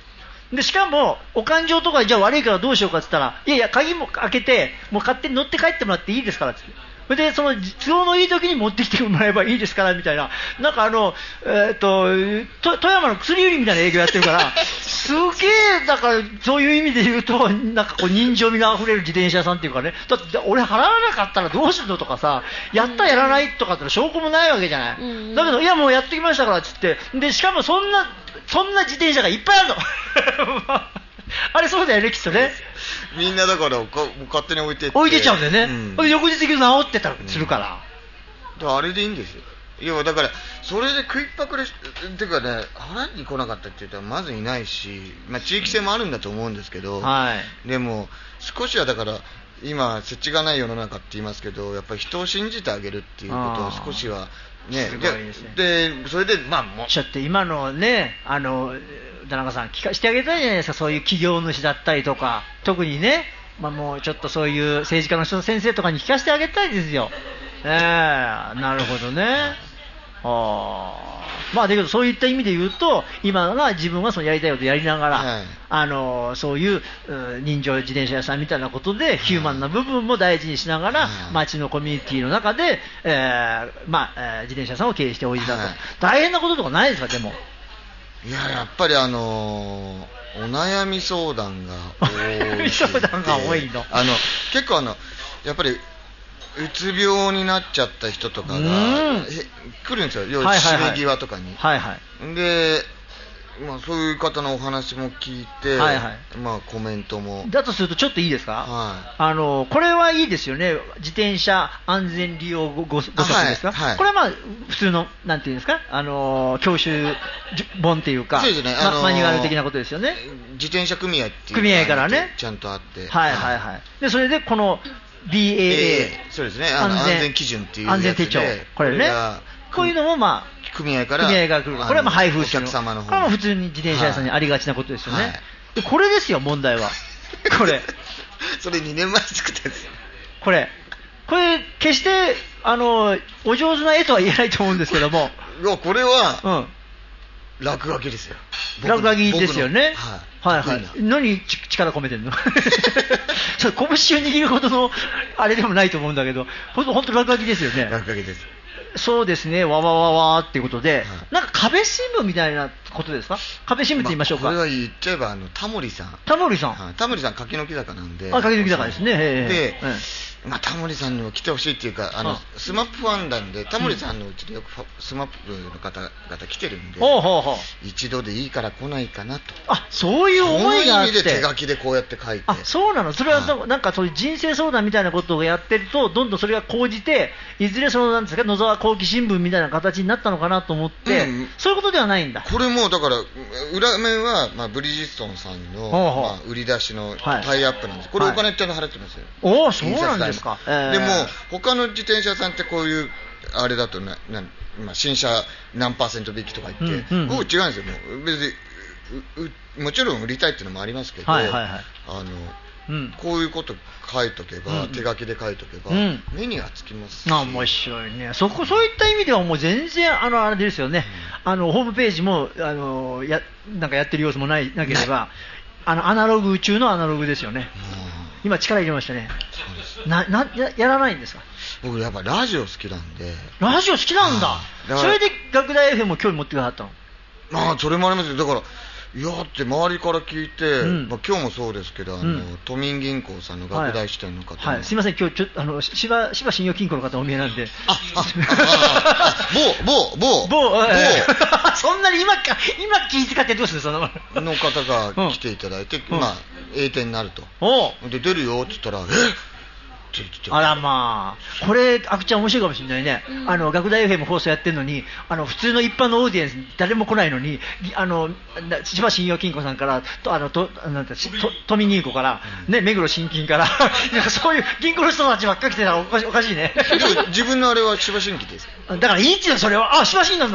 でしかもお勘定とかじゃあ悪いからどうしようかって言ったら、いやいや鍵も開けてもう勝手に乗って帰ってもらっていいですからって。それでその都合のいい時に持ってきてもらえばいいですからみたいな、なんかあの、えー、と富山の薬売りみたいな営業やってるからすげえ、だからそういう意味で言うとなんかこう人情味のあふれる自転車屋さんっていうかね、だって俺払わなかったらどうするのとかさ、やったやらないとかって証拠もないわけじゃない、うんうん、だけどいやもうやってきましたからっつって、でしかもそんなそんな自転車がいっぱいあるのあれそうだよねきっとね。 みんなだからか勝手に置いてって置いてっちゃうんだよね、うん、翌日治ってたりするから、うん、 だからあれでいいんですよ。いやだからそれで食いっぱくれっていうかね、払いに来なかったって言ったらまずいないし、まあ、地域性もあるんだと思うんですけど、 はい、 でも少しはだから今設置がない世の中って言いますけど、やっぱり人を信じてあげるっていうことを少しはね、で, でそれでまあもうちょっと今のね、あの田中さん聞かしてあげたいじゃないですか、そういう企業主だったりとか、特にね、まあ、もうちょっとそういう政治家の人の先生とかに聞かせてあげたいですよ。えー、なるほどね。あまあだけどそういった意味で言うと、今が自分はそのやりたいことやりながら、はい、あのそういう人情自転車屋さんみたいなことでヒューマンな部分も大事にしながら、はい、街のコミュニティの中で、えーまあえー、自転車屋さんを経営しておいでたと、はい、大変なこととかないですか。でもいややっぱりあのー、お悩み相談が多い悩み相談が多いのあの結構あのやっぱりうつ病になっちゃった人とかが来るんですよ、要は締め際とかに、 はいはい、 で、まあ、そういう方のお話も聞いて、はいはい、まあ、コメントもだとするとちょっといいですか、 はい、 あのこれはいいですよね、自転車安全利用ご則ですか、 はいはい、 これはまあ普通のなんていうんですか、あの教習本っていうか、 そうですね、あのー、 マニュアル的なことですよね。 自転車組合っていう組合からねちゃんとあって、 はいはいはい、でそれでこの ビーエーエー、 そうですね、あの安全基準っていうやつで、 安全手帳、これね、こういうのもまあ組合から組合が来る、これはまあ配布してお客様の方、 これは普通に自転車屋さんにありがちなことですよね、はい、でこれですよ問題はこれそれにねんまえ作ったんですよ。 これこれ決してあのお上手な絵とは言えないと思うんですけども、 いやこれは、うん、落書きですよ。 落書きですよね。 はいはいはい。何力込めてんの？ちょっと拳を握るほどのあれでもないと思うんだけど、ほんとほんと落書きですよね。 落書きです。 そうですね、わわわわっていうことで、はい、なんか壁新聞みたいなことですか？壁新聞って言いましょうか。まあ、 これは言っちゃえばあのタモリさん。 タモリさん。 はい、タモリさん柿の木坂なんで。 あ、柿の木坂ですね。 で、まあ、タモリさんにも来てほしいっていうか、あのスマップファンなんで、タモリさんのうちでよくスマップの方々来てるんで、 ほうほうほう、 一度でいいから来ないかなと。 あ、そういう思いがあって。 その意味で手書きでこうやって書いて。 あ、そうなの。それは、はい、なんかそういう人生相談みたいなことをやってると、どんどんそれが講じて、いずれそのなんですか、野沢後期新聞みたいな形になったのかなと思って、うん、そういうことではないんだ。 これもだから裏面は、まあ、ブリヂストンさんの、ほうほう、まあ、売り出しのタイアップなんです。はい、これお金ちゃんと払ってますよ。 おお、そうなんですか。 えー、でも他の自転車さんってこういうあれだとなな、まあ、新車何パーセント引きとか言って、うんうんうん、僕違うんですよ。もう別にううもちろん売りたいっていうのもありますけど、はいはいはい、あのうん、こういうこと書いとけば、うん、手書きで書いとけば、うん、目にはつきますし、 面白いね。そこそういった意味ではもう全然あのあれですよね、うん、あのホームページもあのやなんかやってる様子もないなければ、あのアナログ中のアナログですよね。今力入れましたね。 そうです。 なな や, やらないんですか？ 僕やっぱラジオ好きなんで。 ラジオ好きなんだ。だそれで学大 エフエム も興味持ってくださったの？ まあそれもありますよ。だからいやって周りから聞いて、うん、まあ、今日もそうですけど、あの、うん、都民銀行さんの学大支店の方、 はいはい、すみません、今日ちょっとあの芝芝信用金庫の方お見えなんで、 あああ某某某某そんなに今か今気遣ってどうするそのの方が来ていただいて、うん、まあ A 点になると、で出るよって言ったら、えっあらまあ、これあくちゃん面白いかもしれないね、うん、あの学大 エフエム 放送やってるのに、あの普通の一般のオーディエンス誰も来ないのに、あの千葉信用金庫さんからとあのとなんてと都民銀行から、ね、目黒新金からなんかそういう銀行の人たちばっかり来てたらおかしい、おかしいね自分のあれは千葉新金ですだからいいっていうのそれは、あ千葉新なんだ、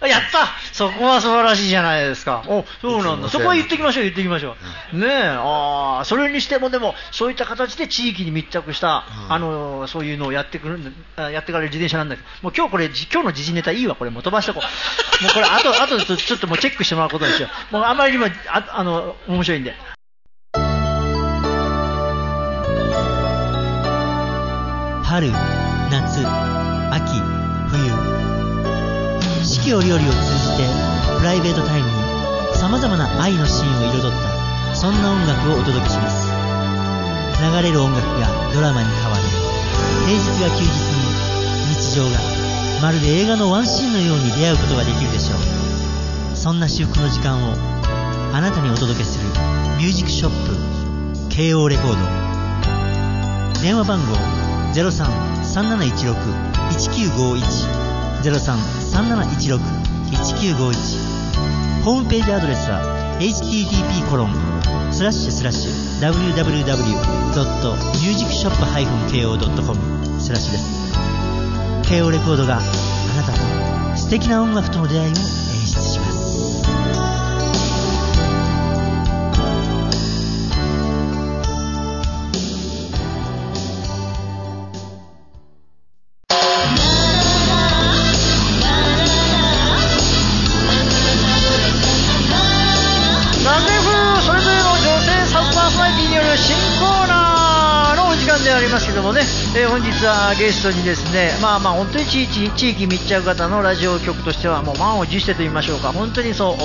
やったそこは素晴らしいじゃないですか。お、そうなんだ。そこは言ってきましょう、言ってきましょう。ねえ、ああ、それにしてもでも、そういった形で地域に密着した、うん、あの、そういうのをやってくる、やってかれる自転車なんだけど、もう今日これ、今日の時事ネタいいわ、これもう飛ばしとこう。もうこれ、あと、あとちょっともうチェックしてもらうことにしよう。もうあまりにも、あ、あの、面白いんで。 春、夏、秋、冬、四季折々を通じてプライベートタイムにさまざまな愛のシーンを彩ったそんな音楽をお届けします。流れる音楽がドラマに変わる、平日が休日に、日常がまるで映画のワンシーンのように出会うことができるでしょう。そんな至福の時間をあなたにお届けするミュージックショップ ケーオー レコード。電話番号 ゼロさん さんなないちろく いちきゅうごいち ゼロさん さんなないちろく いちきゅうごいち。ホームページアドレスは エイチティーティーピー コロンスラッシュスラッシュ ダブリューダブリューダブリュー ドット ミュージックショップ ケーオー ドット コム スラッシュです。 ケーオー レコードがあなたと素敵な音楽との出会いを演出します。 でありますけどもね、えー、本日はゲストにですね、まあまあ本当に地域、地域密着型のラジオ局としてはもう満を持してと言いましょうか、本当にそう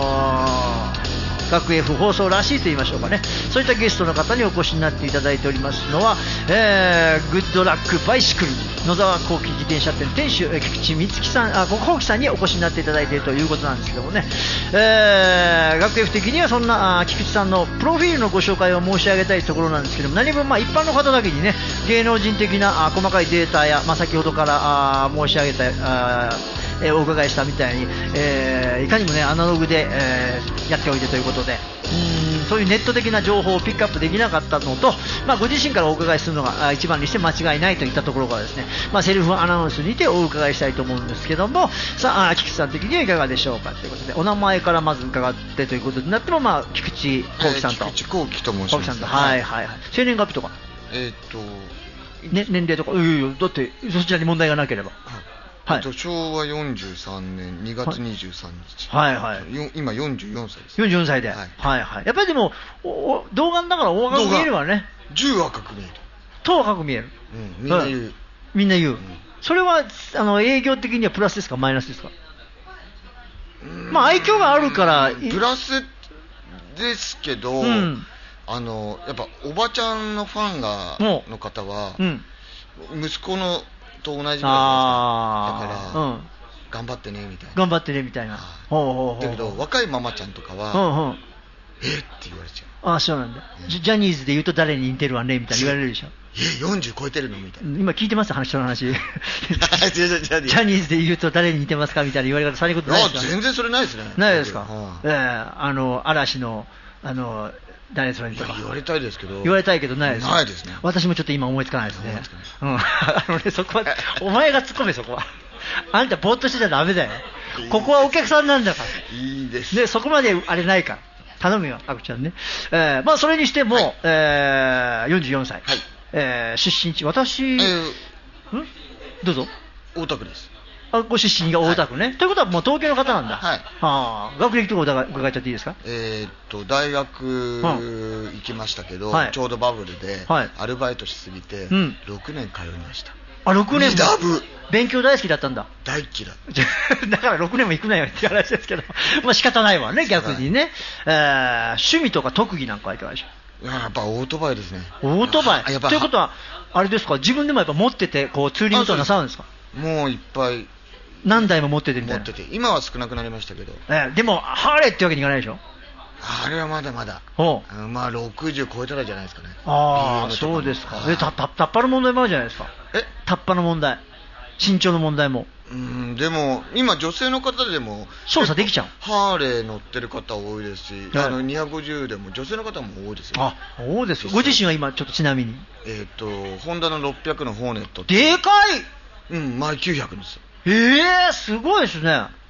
学 F 放送らしいと言いましょうかね、そういったゲストの方にお越しになっていただいておりますのは、えー、グッドラックバイシクル野沢幸喜自転車店店主菊池美月さん、あ、幸喜さんにお越しになっていただいているということなんですけどもね、えー、学 F 的にはそんな菊池さんのプロフィールのご紹介を申し上げたいところなんですけども、何分まあ一般の方だけにね、芸能人的なあ細かいデータや、まあ、先ほどからあ申し上げたあえー、お伺いしたみたいに、えー、いかにもねアナログで、えー、やっておいてということで、うーんそういうネット的な情報をピックアップできなかったのと、まあ、ご自身からお伺いするのが一番にして間違いないといったところからですね、まあ、セルフアナウンスにてお伺いしたいと思うんですけども、さあ菊池さん的にはいかがでしょうかということで、お名前からまず伺ってということになっても、まあ、菊池幸喜さんと、 えー、菊池幸喜と申します。 さんと、はいはいはい、生年月日とか、 えー、っとね、年齢とか、いやいやだってそちらに問題がなければ、 はい、しょうわよんじゅうさんねんにがつにじゅうさんにち、 はいはい、 今よんじゅうよんさいです。 よんじゅうよんさいで、はいはいはい、やっぱりでもお動画だから大若く見えるわね。 じゅう赤く見える。 と若く見える。 うん、みんな言う。うん、 みんな言う。うん、それはあの営業的にはプラスですかマイナスですか。まあ愛嬌があるからプラスですけど、うん、あのやっぱおばちゃんのファンがの方は、うん、息子のと同じぐらいじゃないですか。だから、うん、頑張ってねみたいな。 頑張ってねみたいな。ほうほうほう。 だけど若いママちゃんとかは、うんうん、えって言われちゃう。 ああ、そうなんだ。うん、ジャニーズで言うと誰に似てるわねみたいな言われるでしょ。 えよんじゅう超えてるのみたいな。 今聞いてます話、人の話。ジャニーズで言うと誰に似てますかみたいな言われ方されることないですか。 全然それないですね。 ないですか。ええー、あの嵐のあの。誰それとか言われたいですけど、 言われたいけどないです。 ないですね。 私もちょっと今思いつかないですね。うん、あのねそこはお前が突っ込めそこは。あんたぼーっとしてちゃダメだよ。ここはお客さんなんだから。 いいです。 でそこまであれないから頼むよあくちゃんね。えー、まあそれにしても、はい、えー、よんじゅうよんさい、はい、えー、出身地私、えー、んどうぞ。 大田区です。 あご出身が大田区ね、はい、ということはもう東京の方なんだ。 はい。 あ学歴とか伺っちゃっていいですか。 えー、っと大学行きましたけど、はい、ちょうどバブルでアルバイトしすぎて、うん、ろくねん通いました。 あろくねんもダブ勉強大好きだったんだ。 大嫌いだからろくねんも行くなよって話ですけどまあ仕方ないわね逆にね、はい、えー、趣味とか特技なんかはいかがでしょう。 やっぱオートバイですね。 オートバイということはあれですか、自分でもやっぱ持っててこうツーリングとかなさるんですか。 もういっぱい何台も持っててみたいな。 持ってて今は少なくなりましたけど、 えー、でもハーレーってわけにいかないでしょ。 あれはまだまだ、おまあろくじゅう超えたらじゃないですかね。 ああそうですか。えたたタッパの問題もあるじゃないですか。 えタッパの問題、身長の問題も。 うんでも今女性の方でも操作できちゃう。 ハーレー乗ってる方多いですし、はい、あのにひゃくごじゅうでも女性の方も多いですよ。 あそうですよ。ご自身は今ちょっとちなみにえっ、ー、とホンダのろっぴゃくのホーネットでかい。 うん前きゅうひゃくですよ。 ええー、すごいですね。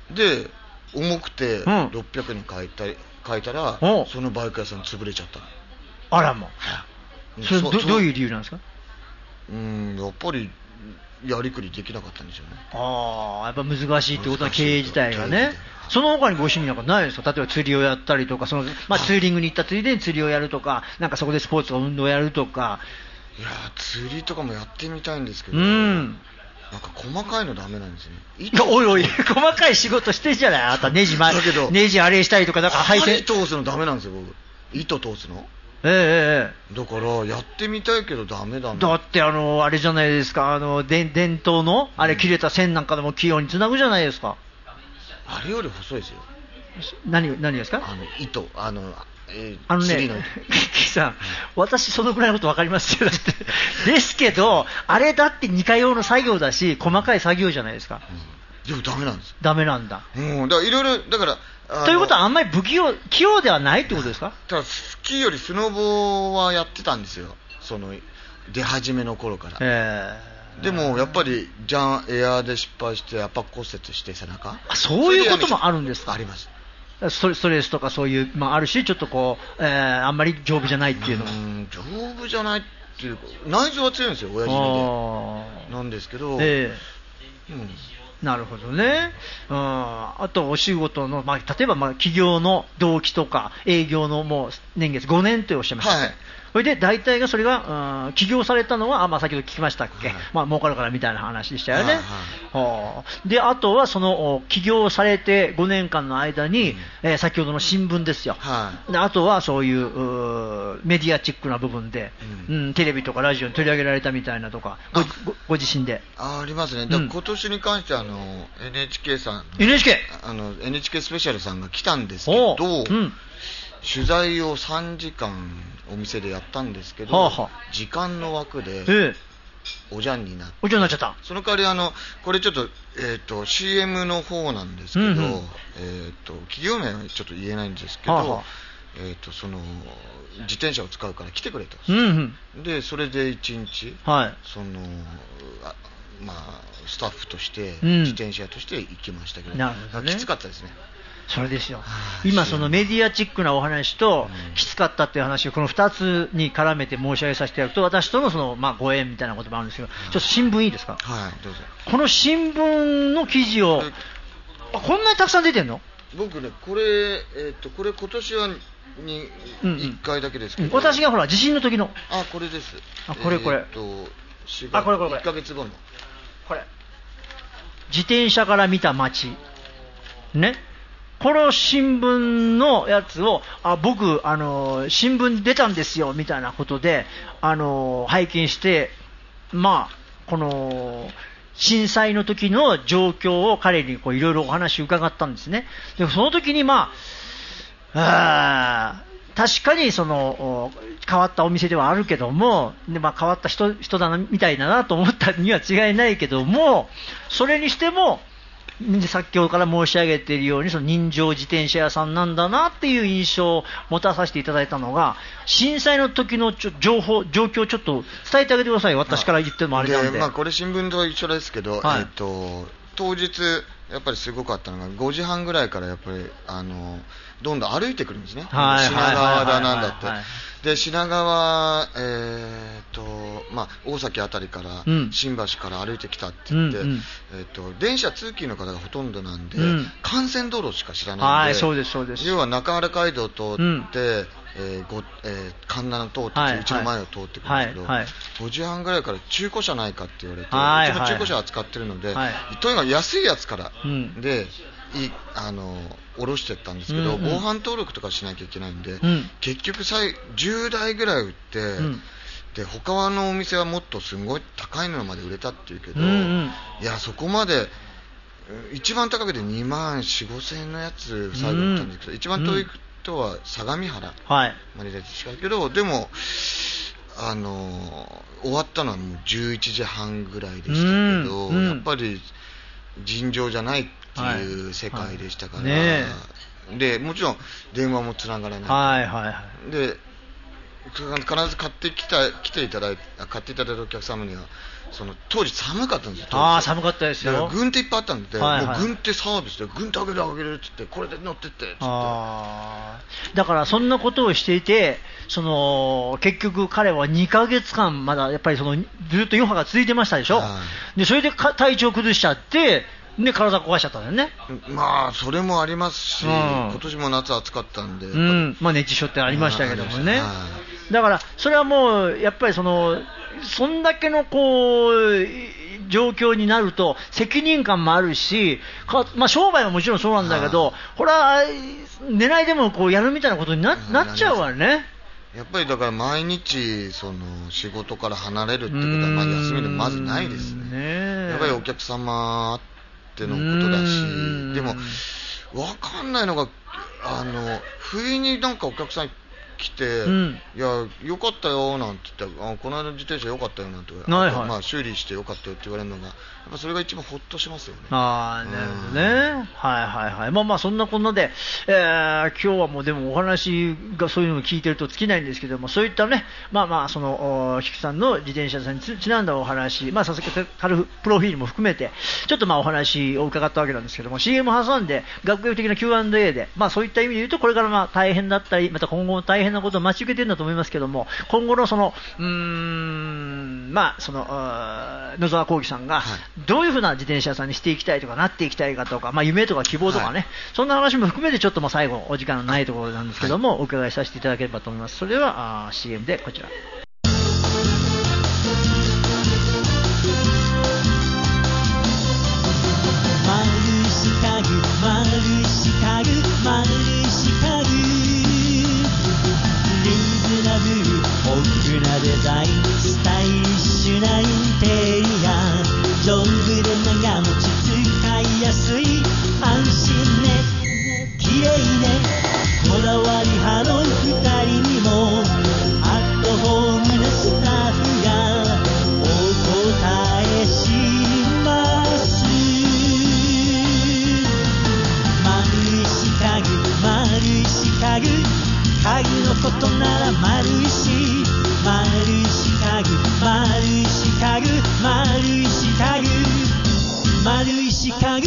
で重くてろっぴゃくえん買いたい買えたら、うん、そのバイク屋さん潰れちゃったの。 あらもう、それ ど, どういう理由なんですか？ うーんやっぱりやりくりできなかったんでしょうね。 ああ、やっぱ難しいってことは経営自体がね。その他にご趣味なんかないですか？例えば釣りをやったりとか、その、まあ、ツーリングに行ったついでに釣りをやるとか、なんかそこでスポーツとか運動をやるとか。 いや釣りとかもやってみたいんですけど、うん、なんか細かいのダメなんですね。 いやおいおい細かい仕事してるじゃない。あなたネジまネジあれしたりとか、なんか針通すのダメなんですよ僕。糸通すの。 ええええ、 だからやってみたいけどダメだね。 だってあのあれじゃないですか、あの伝統のあれ切れた線なんかでも器用につなぐじゃないですか。 あれより細いですよ。 何何ですか？ あの糸あの、えー、 あのねキキさん、私そのぐらいのこと分かりますよだってですけどあれだって似通うの作業だし細かい作業じゃないですか。 うん、でもダメなんです。 ダメなんだ。 うん、だからいろいろだからということはあんまり不器用器用ではないってことですか？ ただスキーよりスノボはやってたんですよ、その出始めの頃から。えー、でもやっぱりジャンエアーで失敗して圧迫骨折して背中。 あ、そういうこともあるんですか？ あります。 ストレスとかそういう、まあ、あるしちょっとこう、えー、あんまり丈夫じゃないっていうのは。 うーん丈夫じゃないっていうか内臓は強いんですよ親父のでなんですけど、えーうんなるほどね。うん、あとお仕事の、まあ、例えばまあ企業の動機とか営業のもう年月ごねんとおっしゃいました、はい、それで大体がそれが、うん、起業されたのは、あ、まあ、先ほど聞きましたっけ、はい、まあ、儲かるからみたいな話でしたよね、はいはい、であとはその起業されてごねんかんの間に、うんえー、先ほどの新聞ですよ、はい、であとはそういう、うメディアチックな部分で、うんうん、テレビとかラジオに取り上げられたみたいなとか ご, ご, ご自身であ, ありますね。だから今年に関してはあの エヌエイチケー さんエヌエイチケーあの エヌエイチケー スペシャルさんが来たんですけど、うん、取材をさんじかんお店でやったんですけど、はあはあ、時間の枠でおじゃんになって、 おじゃんになっちゃった。 その代わりあのこれちょっと、えー、と シーエム の方なんですけど、うんうんえー、と企業名はちょっと言えないんですけど、はあはあえー、とその自転車を使うから来てくれと、うんうん、でそれでいちにち、はい、そのあまあ、スタッフとして、うん、自転車として行きましたけど、なるほどね、きつかったですね。 それですよ。今そのメディアチックなお話と、うん、きつかったっていう話をこのふたつに絡めて申し上げさせていただくと、私とのその、まあ、ご縁みたいなこともあるんですけど、ちょっと新聞いいですか？ はい、どうぞ。 この新聞の記事をあこんなにたくさん出てんの？ 僕ねこれ、えー、とこれ今年はにいっかいだけですけど、 うんうん、私がほら地震の時のあこれです。 あこれこれ、 えー、とあこれこれこれいっかげつごのこれ自転車から見た街ね、この新聞のやつをあ僕あの新聞に出たんですよみたいなことであの拝見して、まあこの震災の時の状況を彼にいろいろお話を伺ったんですね。でその時にまああ確かにその変わったお店ではあるけども、で、まあ、変わった 人, 人だなみたいだなと思ったには違いないけども、それにしても先ほどから申し上げているようにその人情自転車屋さんなんだなっていう印象を持たさせていただいたのが、震災の時のちょ情報状況をちょっと伝えてあげてください。私から言ってもあれなんで、 で、まあ、これ新聞と一緒ですけど、はいえー、と当日やっぱりすごかったのがごじはんぐらいからやっぱりあのどんどん歩いてくるんですね、はい、品川だなんだって、はいはいはいはい、で品川、えーとまあ、大崎あたりから新橋から歩いてきたって言って、うんえー、と電車通勤の方がほとんどなんで、うん、幹線道路しか知らないんで、はい、 そうですそうです。 要は中原街道を通って、うんえーごえー、神奈を通って、はい、うちの前を通ってくるんですけど、はいはい、ごじはんぐらいから中古車ないかって言われて、はい、うちも中古車扱ってるので、はい、とにかく安いやつから、うん、でいいあの下ろしていったんですけど、うんうん、防犯登録とかしなきゃいけないんで、うん、結局じゅうだいぐらい売って、うん、で他のお店はもっとすごい高いのまで売れたっていうけど、うんうん、いやそこまで一番高くてにまんよんせんごせんえんのやつ最後売ったんですけど、うん、一番遠いとは相模原まで近いけど、はい、でもあの終わったのはもうじゅういちじはんぐらいでしたけど、うんうん、やっぱり尋常じゃないっていう世界でしたから、はいはいね、でもちろん電話もつながらない、はいはいはい、で必ず買ってきた来ていただいた買っていただいたお客様にはその当時寒かったんですよ。 ああ寒かったですよ。 だから軍手いっぱいあったんで、 はいはい、 もう軍手サービスで軍手あげるあげるっつってこれで乗ってってっつって。 あだからそんなことをしていてその結局彼はにかげつかんまだやっぱりそのずっと余波が続いてましたでしょ。でそれでか体調崩しちゃってで体壊しちゃったんだよね。 まあそれもありますし、うん、今年も夏暑かったんで、 うんまあ、熱中症ってありましたけどもね、だからそれはもうやっぱりそのそんだけのこう状況になると責任感もあるしか、まあ、商売はもちろんそうなんだけど、これは狙いでもこうやるみたいなことに な, なっちゃうわね。 やっぱりだから毎日その仕事から離れるってことはまあ休みでもまずないです ね, ねやっぱりお客様ってのことだし、でも分かんないのがあの不意になんかお客さん来て、うん、いやよかったよなんて言ってあこの間の自転車よかったよなんて、はいはい、まあ、修理してよかったよって言われるのがやっぱそれが一番ホッとしますよね。 ああなるほどね、はいはいはい。まあまあそんなこんなで、えー、今日はもうでもお話がそういうのを聞いてると尽きないんですけども、そういったねまあまあその菊さんの自転車さんにちなんだお話、まあさすがカルプロフィールも含めてちょっとまあお話を伺ったわけなんですけども、 シーエム 挟んで学業的な キューアンドエー でまあそういった意味で言うとこれからまあ大変だったりまた今後も大変なことを待ち受けてるんだと思いますけども、今後のそのうーんまあその野沢幸喜さんがどういうふうな自転車屋さんにしていきたいとかなっていきたいかとか、まあ、夢とか希望とかね、はい、そんな話も含めてちょっともう最後お時間のないところなんですけども、はい、お伺いさせていただければと思います。それでは シーエム でこちら。 丸い四角丸い四角丸い四角リーズナブル豊富なデザインスタイリッシュなインテリア丈夫で長持ち使いやすい安心ね綺麗ねこだわり派の二人にもアットホームなスタッフがお答えします丸い四角丸い四角家具のことなら丸いし丸い四角丸い四角丸い四角丸い四角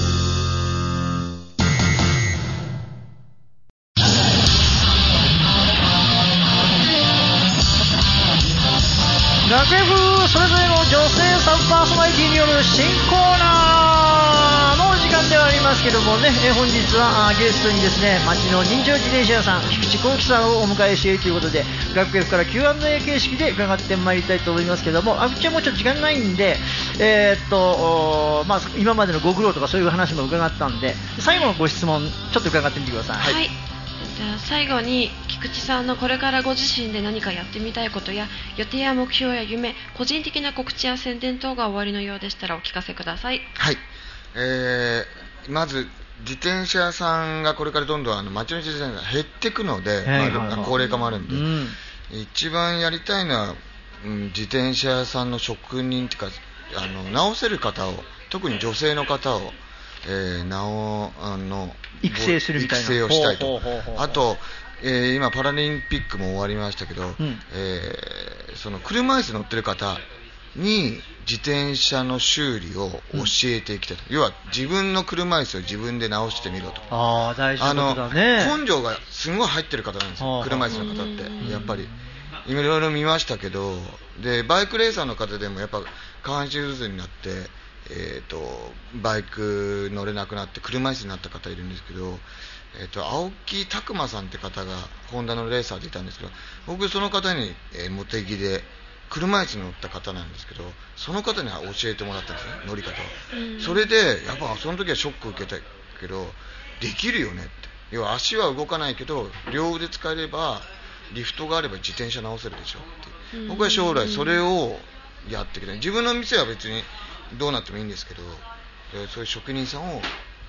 学 F それぞれの女性サブパーソナリティによる新コーナーの時間ではありますけどもね、え本日はゲストにですね町の人情自転車屋さん菊池幸喜さんをお迎えしているということで学 F から キューアンドエー 形式で伺ってまいりたいと思いますけども、あっちはもうちょっと時間ないんで、えー、っとまあ、今までのご苦労とかそういう話も伺ったんで最後のご質問ちょっと伺ってみてください。 はい、じゃあ最後に菊池さんのこれからご自身で何かやってみたいことや予定や目標や夢個人的な告知や宣伝等が終わりのようでしたらお聞かせください。 はい、えー、まず自転車屋さんがこれからどんどんあの街の自転車が減っていくので、まあ、高齢化もあるんで、うん、一番やりたいのは、うん、自転車屋さんの職人っていうかあの直せる方を特に女性の方をえー、なおあの育成するみたいな育成をしたいと。あと、えー、今パラリンピックも終わりましたけど、うん、えー、その車椅子乗ってる方に自転車の修理を教えていきたいと、うん、要は自分の車椅子を自分で直してみろと。 ああ大事なことだね。 あの根性がすごい入ってる方なんですよ車椅子の方ってやっぱりいろいろ見ましたけど、でバイクレーサーの方でもやっぱ下半身不随になってえー、とバイク乗れなくなって車椅子になった方いるんですけど、えー、と青木拓磨さんって方がホンダのレーサーでいたんですけど、僕その方に、えー、モテギで車椅子に乗った方なんですけど、その方に教えてもらったんですね乗り方を、うん、それでやっぱその時はショック受けたけどできるよねって、要は足は動かないけど両腕使えればリフトがあれば自転車直せるでしょって、うん、僕は将来それをやっていきたい。自分の店は別にどうなってもいいんですけど、そういう職人さんを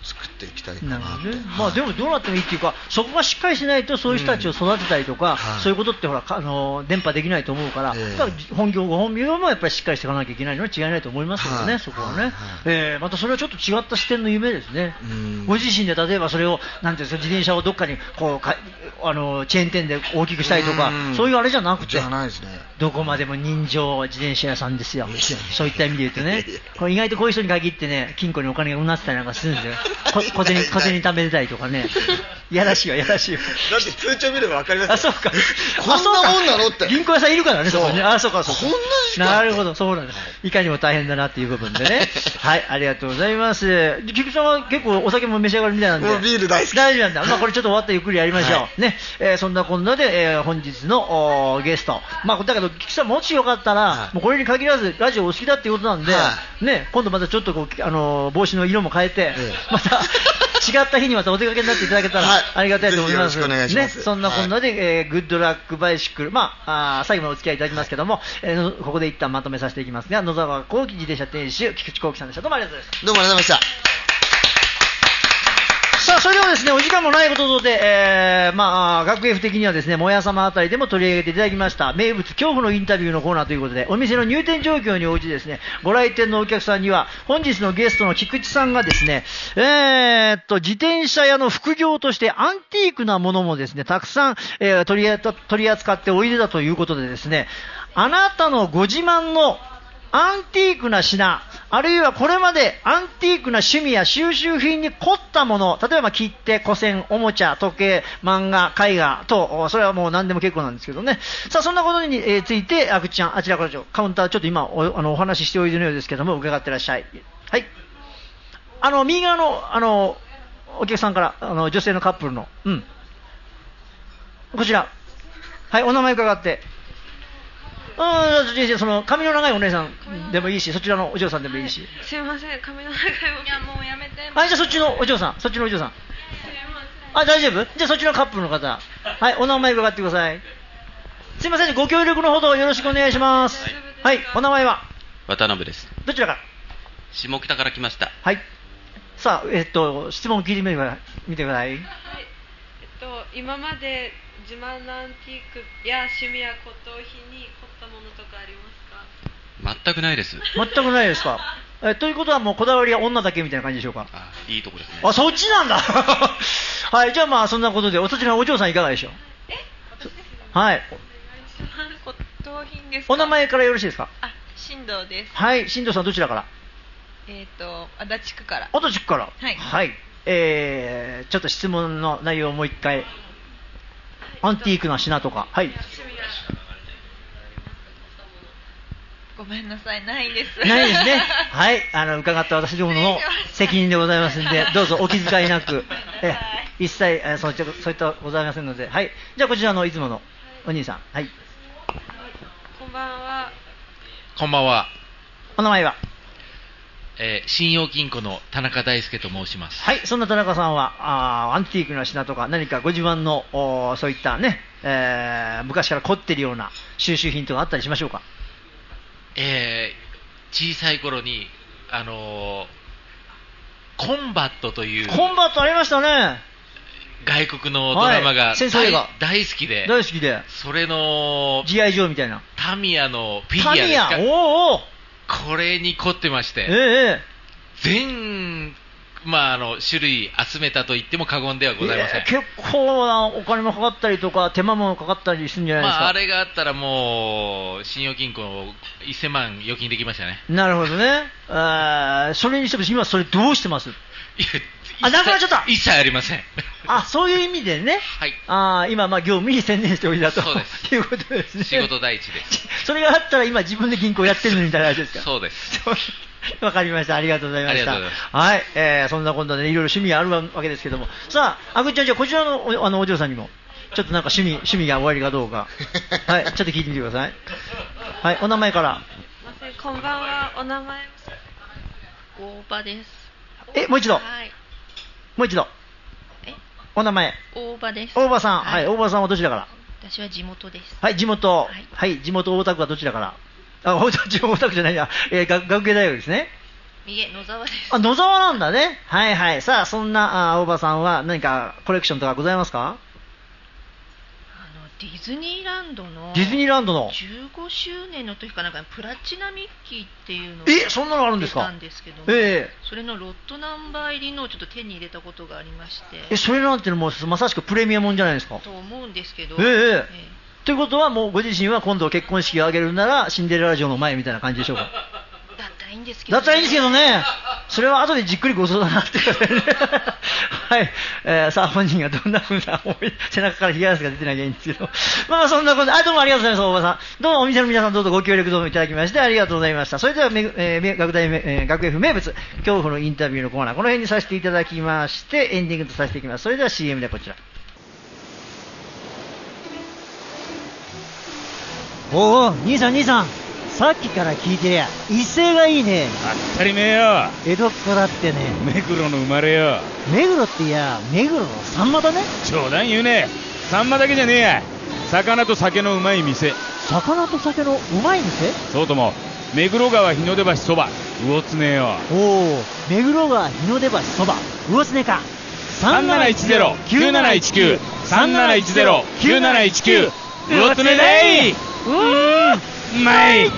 作っていきたいかなって。 ね、まあでもどうなってもいいっていうか、そこがしっかりしないとそういう人たちを育てたりとか、うんはい、そういうことってほらあの伝播できないと思うから、えー、だから本業ご本業もやっぱりしっかりしていかなきゃいけないのは違いないと思いますけどね、はい、そこはね、はいえー、またそれはちょっと違った視点の夢ですね。ご自身で例えばそれをなんていうんですか、自転車をどっかにこうかあのチェーン店で大きくしたりとか、うそういうあれじゃなくて、 じゃないですね、 どこまでも人情自転車屋さんですよ。そういった意味で言うとね、これ意外とこういう人に限ってね、金庫にお金がうなってたりなんかするんですよ。小銭小銭貯めたりとかね、やらしいわやらしいわ。 だって通帳見れば分かりますよ。 あ、そうか。 こんなもんなのって。 銀行屋さんいるからね、そこに。あ、そうかそうか。 こんな時間。 なるほど、そうなんです。いかにも大変だなっていう部分でね。はい、ありがとうございます。菊池さんは結構お酒も召し上がるみたいなんで。 もうビール大好き。 大丈夫なんだ。まあこれちょっと終わったらゆっくりやりましょう。はい、ね、えー、そんなこんなで、えー、本日のゲスト。まあだけど菊池さんもしよかったら、はい、もうこれに限らずラジオお好きだっていうことなんで、はい、ね、今度またちょっとこうあの帽子の色も変えて、ええ、また違った日にまたお出かけになっていただけたらありがたいと思います。 はい、よろしくお願いします。 ね、そんなこんなで、はい、えー、グッドラックバイシクル、まあ、あ最後までお付き合いいただきますけども、えー、ここで一旦まとめさせていきますが、野沢幸喜自転車店主菊池幸喜さんでした。どうもありがとうございました。 どうもありがとうございました。 さあ、それではですね、お時間もないことで、えー、まあ、学 F 的にはですね、もやさまあたりでも取り上げていただきました、名物恐怖のインタビューのコーナーということで、お店の入店状況に応じてですね、ご来店のお客さんには、本日のゲストの菊池さんがですね、えーっと、自転車屋の副業としてアンティークなものもですね、たくさん、えー、取り、取り扱っておいでだということでですね、あなたのご自慢のアンティークな品、あるいはこれまでアンティークな趣味や収集品に凝ったもの、例えば切手、古銭、おもちゃ、時計、漫画、絵画と、それはもう何でも結構なんですけどね。さあ、そんなことについて、あぐちゃん、あちらからカウンター、ちょっと今お、あの、お話ししておいでのようですけども、伺ってらっしゃい。はい。あの、右側の、あの、お客さんから、あの、女性のカップルの、うん。こちら。はい、お名前伺って。ああ、その髪の長いお姉さんでもいいし、そちらのお嬢さんでもいいし。 すいません、髪の長いお。いや、もうやめて。 はい、じゃあそっちのお嬢さん、そっちのお嬢さん。あ、大丈夫？じゃあそっちのカップルの方。はい、お名前伺ってください。すいません、ご協力のほどよろしくお願いします。はい、はい、お名前は渡辺です。 どちらから？ 下北から来ました。 はい。さあ、えっと、質問を聞いてみてください。はい。えっと、今まで自慢のアンティークや趣味や骨董品に凝ったものとかありますか？ 全くないです。 全くないですか。えということはもうこだわりは女だけみたいな感じでしょうか？ あ、いいとこですね。 あ、そっちなんだ。はい、じゃあまあそんなことで、おそちらのお嬢さんいかがでしょう？ え、私ですね。 はい。 骨董品ですか？ お名前からよろしいですか？ あ、新藤です。 はい、新藤さんどちらから？ えっ、ー、と、足立区から。 足立区から。 はい。 はい。えー、ちょっと質問の内容をもう一回。アンティークな品とか。はい。 ごめんなさい、ないです。 ないですね。はい。あの、伺った私どもの責任でございますんで、どうぞお気遣いなく、え一切えそういった、そういったございませんので、はい。じゃあこちらのいつものお兄さん。はい。 こんばんは。 こんばんは。 お名前は？ えー、信用金庫の田中大輔と申します。 はい、そんな田中さんはあアンティークな品とか何かご自慢のそういったね、えー、昔から凝ってるような収集品とかあったりしましょうか？ えー、小さい頃にあのー、コンバットというコンバットありましたね。 外国のドラマが、はい、 戦争映画大好きで大好きでそれのジーアイ ジョーみたいなタミヤのフィギュアですか？ タミヤ、おーおー、 これに凝ってまして、 えー、 全、まあ、あの種類集めたと言っても過言ではございません。 えー、結構なお金もかかったりとか手間もかかったりするんじゃないですか？ まあ、あれがあったらもう信用金庫せんまん預金できましたね。 なるほどね。あそれにしても今それどうしてます？ いや、 あ、なくなっちゃった。 一切ありません。 あ、そういう意味でね。 はい。 あ今、まあ、業務に専念しておいたと。 そうです。 いうことですね。 仕事第一です。 それがあったら今自分で銀行やってるみたいな話ですか？ そうです。 わかりました。ありがとうございました。ありがとうございます。はい。えー、そんなことで、ね、いろいろ趣味があるわけですけども。さあ、あぐっちゃん、じゃあこちらの お, あのお嬢さんにも、ちょっとなんか趣味、趣味が終わりかどうか。はい。ちょっと聞いてみてください。はい。お名前から。 こんばんは。お名前、大場です。 え、もう一度。 はい。 もう一度。 えお名前。 大場です。 大場さん。はい。大場さんはどちらから？ 私は地元です。 はい、地元。はい。はい、地元大田区はどちらから？あ、大田区じゃないや。えー、学芸大学ですね。 いえ、野沢です。 あ、野沢なんだね。はいはい。さあ、そんなあ大場さんは何かコレクションとかございますか？ あのディズニーランドのディズニーランドのじゅうごしゅうねんの時かなんかプラチナミッキーっていうのがえ、そんなのあるんですか？ 出たんですけども、 ええ、 それのロットナンバー入りのをちょっと手に入れたことがありまして。 え、それなんてのもまさしくプレミアムじゃないですか。 と思うんですけど。 えええええということはもうご自身は今度結婚式を挙げるならシンデレラ城の前みたいな感じでしょうか？ だったらいいんですけど、ね、 だったらいいんですけどね。それは後でじっくりご相談になってくださいね。はい、えー、さあ本人がどんな風な思い背中から冷や汗が出てなきゃいいんですけど、まあまあそんなことで、あ、どうもありがとうございます大場さん。どうもお店の皆さんどうぞご協力どうもいただきましてありがとうございました。それではめ、えー、学大、えー、学 F 名物恐怖のインタビューのコーナーこの辺にさせていただきましてエンディングとさせていきます。それでは シーエム でこちら。おお、兄さん兄さん、さっきから聞いてりゃ威勢がいいね。 当たり前よ。 江戸っ子だってね。 目黒の生まれよ。 目黒っていや目黒のサンマだね。 冗談言うね。サンマだけじゃねえや。魚と酒のうまい店。 魚と酒のうまい店？ そうとも目黒川日の出橋そば魚常よ。 おお、目黒川日の出橋そば魚常か。 さんなないちゼロ きゅうなないちきゅう さんなないちゼロ きゅうなないちきゅう魚常だい。うーん、うまい。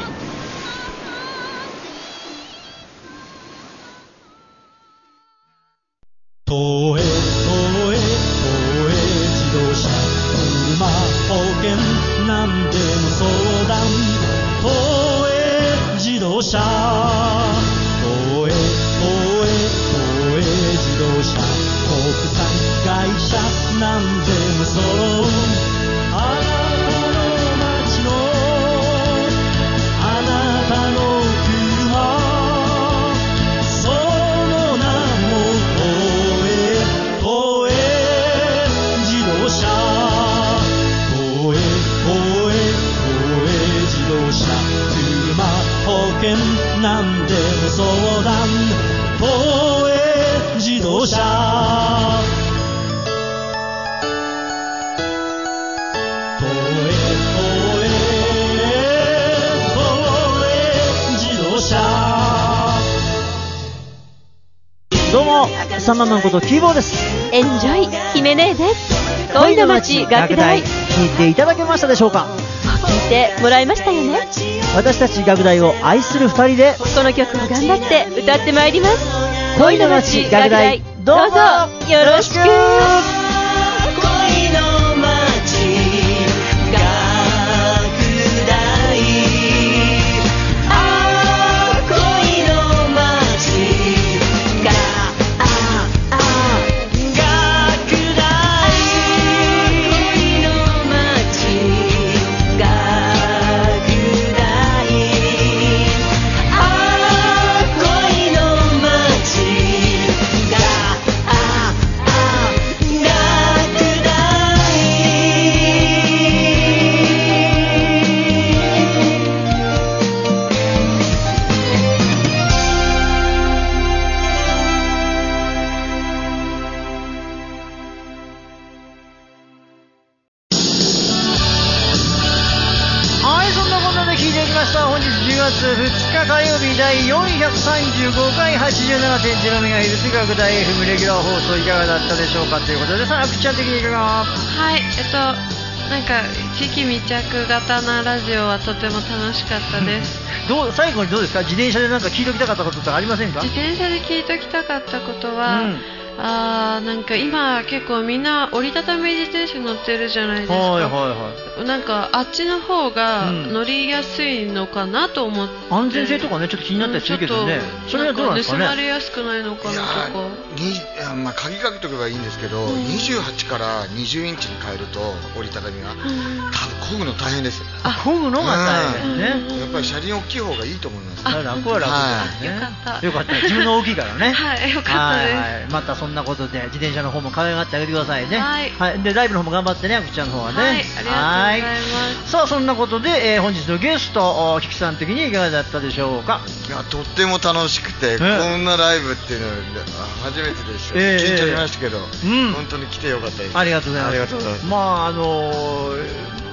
東映東映東映自動車車保険なんでも相談東映自動車東映東映東映自動車国産会社なんでも揃うあなたの街のあなたの車その名も東映東映自動車東映東映東映自動車車保険なんでも相談東映自動車東映東映東映自動車。 どうもサンママンことキーボーです。 エンジョイ姫姉です。恋の街学大聞いていただけましたでしょうか？ 聞いてもらいましたよね。 私たち学大を愛するふたりでこの曲を頑張って歌ってまいります。 恋の街学大どうぞよろしく。 恋の街学大あー恋の街がああ学大恋の街学大あー恋の街がああ学大はい、そんなこんなで聞いていきました。本日じゅうがつふつか火曜日だいよんひゃくさんじゅうごかい はちじゅうななてんゼロ メガヘルツ学大 エフエム レギュラー放送いかがだったでしょうかということで、さあくっちゃん的にいかが？ はい、えっとなんか地域密着型なラジオはとても楽しかったです。 どう最後にどうですか？自転車でなんか聞いておきたかったこととかありませんか？ 自転車で聞いておきたかったことは、 うんあーなんか今結構みんな折りたたみ自転車乗ってるじゃないですか。 はいはいはい。 なんかあっちの方がうん乗りやすいのかなと思って、 安全性とかねちょっと気になったりするけどね、それはどうなんですかね。 盗まれやすくないのかなとか。 にいやまあ、鍵かけとけばいいんですけど、 うん、 にじゅうはちからにじゅうインチに変えると折りたたみが、うん、多分漕ぐの大変です。 あ、漕ぐのが大変ね、 うん、やっぱり車輪大きい方がいいと思います。 楽は楽ですね、 はい、よかったよかった自分の大きいからねはいよかったです、 はいはい、またそんなことで自転車の方も可愛がってあげてくださいね。 はい、 はい、でライブの方も頑張ってね、あくちゃんの方はね。 はい、ありがとうございます。 さあそんなことで、えー、本日のゲストキキさん的にいかがだったでしょうか？ いやとっても楽しくて、えー、こんなライブっていうのは初めてでした、えー、緊張しましたけど、えーうん、本当に来てよかったです。 ありがとうございます。 ありがとうございます。 まああのー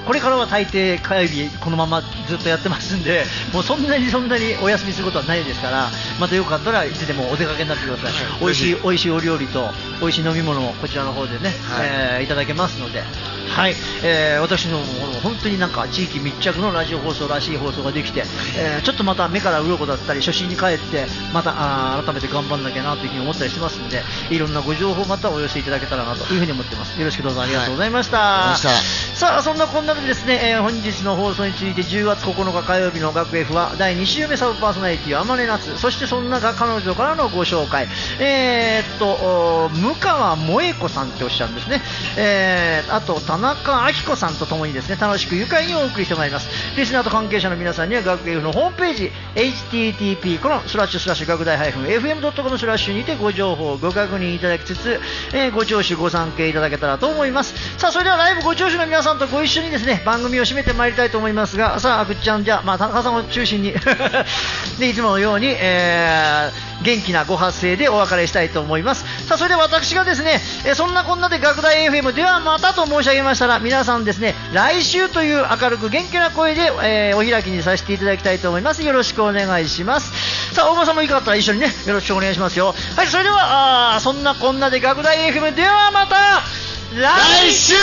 これからは大抵火曜日このままずっとやってますんで、もうそんなにそんなにお休みすることはないですから、またよかったらいつでもお出かけになってください。はい、美味しい美味しいお料理と美味しい飲み物をこちらの方でね、はい、えー、いただけますので、はい、えー、私の本当になんか地域密着のラジオ放送らしい放送ができて、えー、ちょっとまた目から鱗だったり初心に帰ってまたあ改めて頑張んなきゃなというふうに思ったりしてますんで、いろんなご情報またお寄せいただけたらなというふうに思ってます。よろしくどうぞありがとうございました。はい、さあそんなこんなでですね、えー、本日の放送についてじゅうがつここのか火曜日の学 F はだいに週目サブパーソナリティ天音夏、そしてそんな彼女からのご紹介、えー、っと向川萌子さんっておっしゃるんですね、えー、あと田中明子さんとともにですね楽しく愉快にお送りしてまいります。リスナーと関係者の皆さんには学 F のホームページ エイチティーティーピー コロンスラッシュスラッシュ学大 エフエムドットコム スラッシュにてご情報ご確認いただきつつ、えー、ご聴取ご参加いただけたらと思います。さあそれではライブご聴取の皆さんとご一緒にですね番組を締めてまいりたいと思いますが、さあぐっちゃんじゃあ、まあ、田中さんを中心にでいつものように、えー、元気なご発声でお別れしたいと思います。さあそれでは私がですね、えー、そんなこんなで学大 エフエム ではまたと申し上げましたら、皆さんですね来週という明るく元気な声で、えー、お開きにさせていただきたいと思います。よろしくお願いします。さあ大場さんもいいかったら一緒にねよろしくお願いしますよ。はい、それではあそんなこんなで学大 エフエム ではまた来週。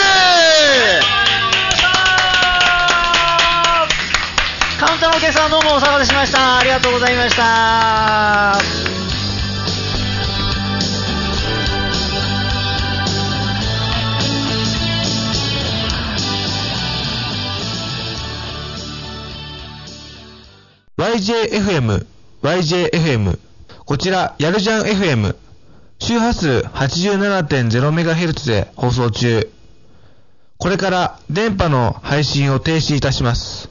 カウンターのお客さんどうもお騒がせしました。ありがとうございました。 ワイジェーエフエム、ワイジェーエフエム、こちらやるじゃん エフエム、周波数 はちじゅうななてんゼロメガヘルツ で放送中。これから電波の配信を停止いたします。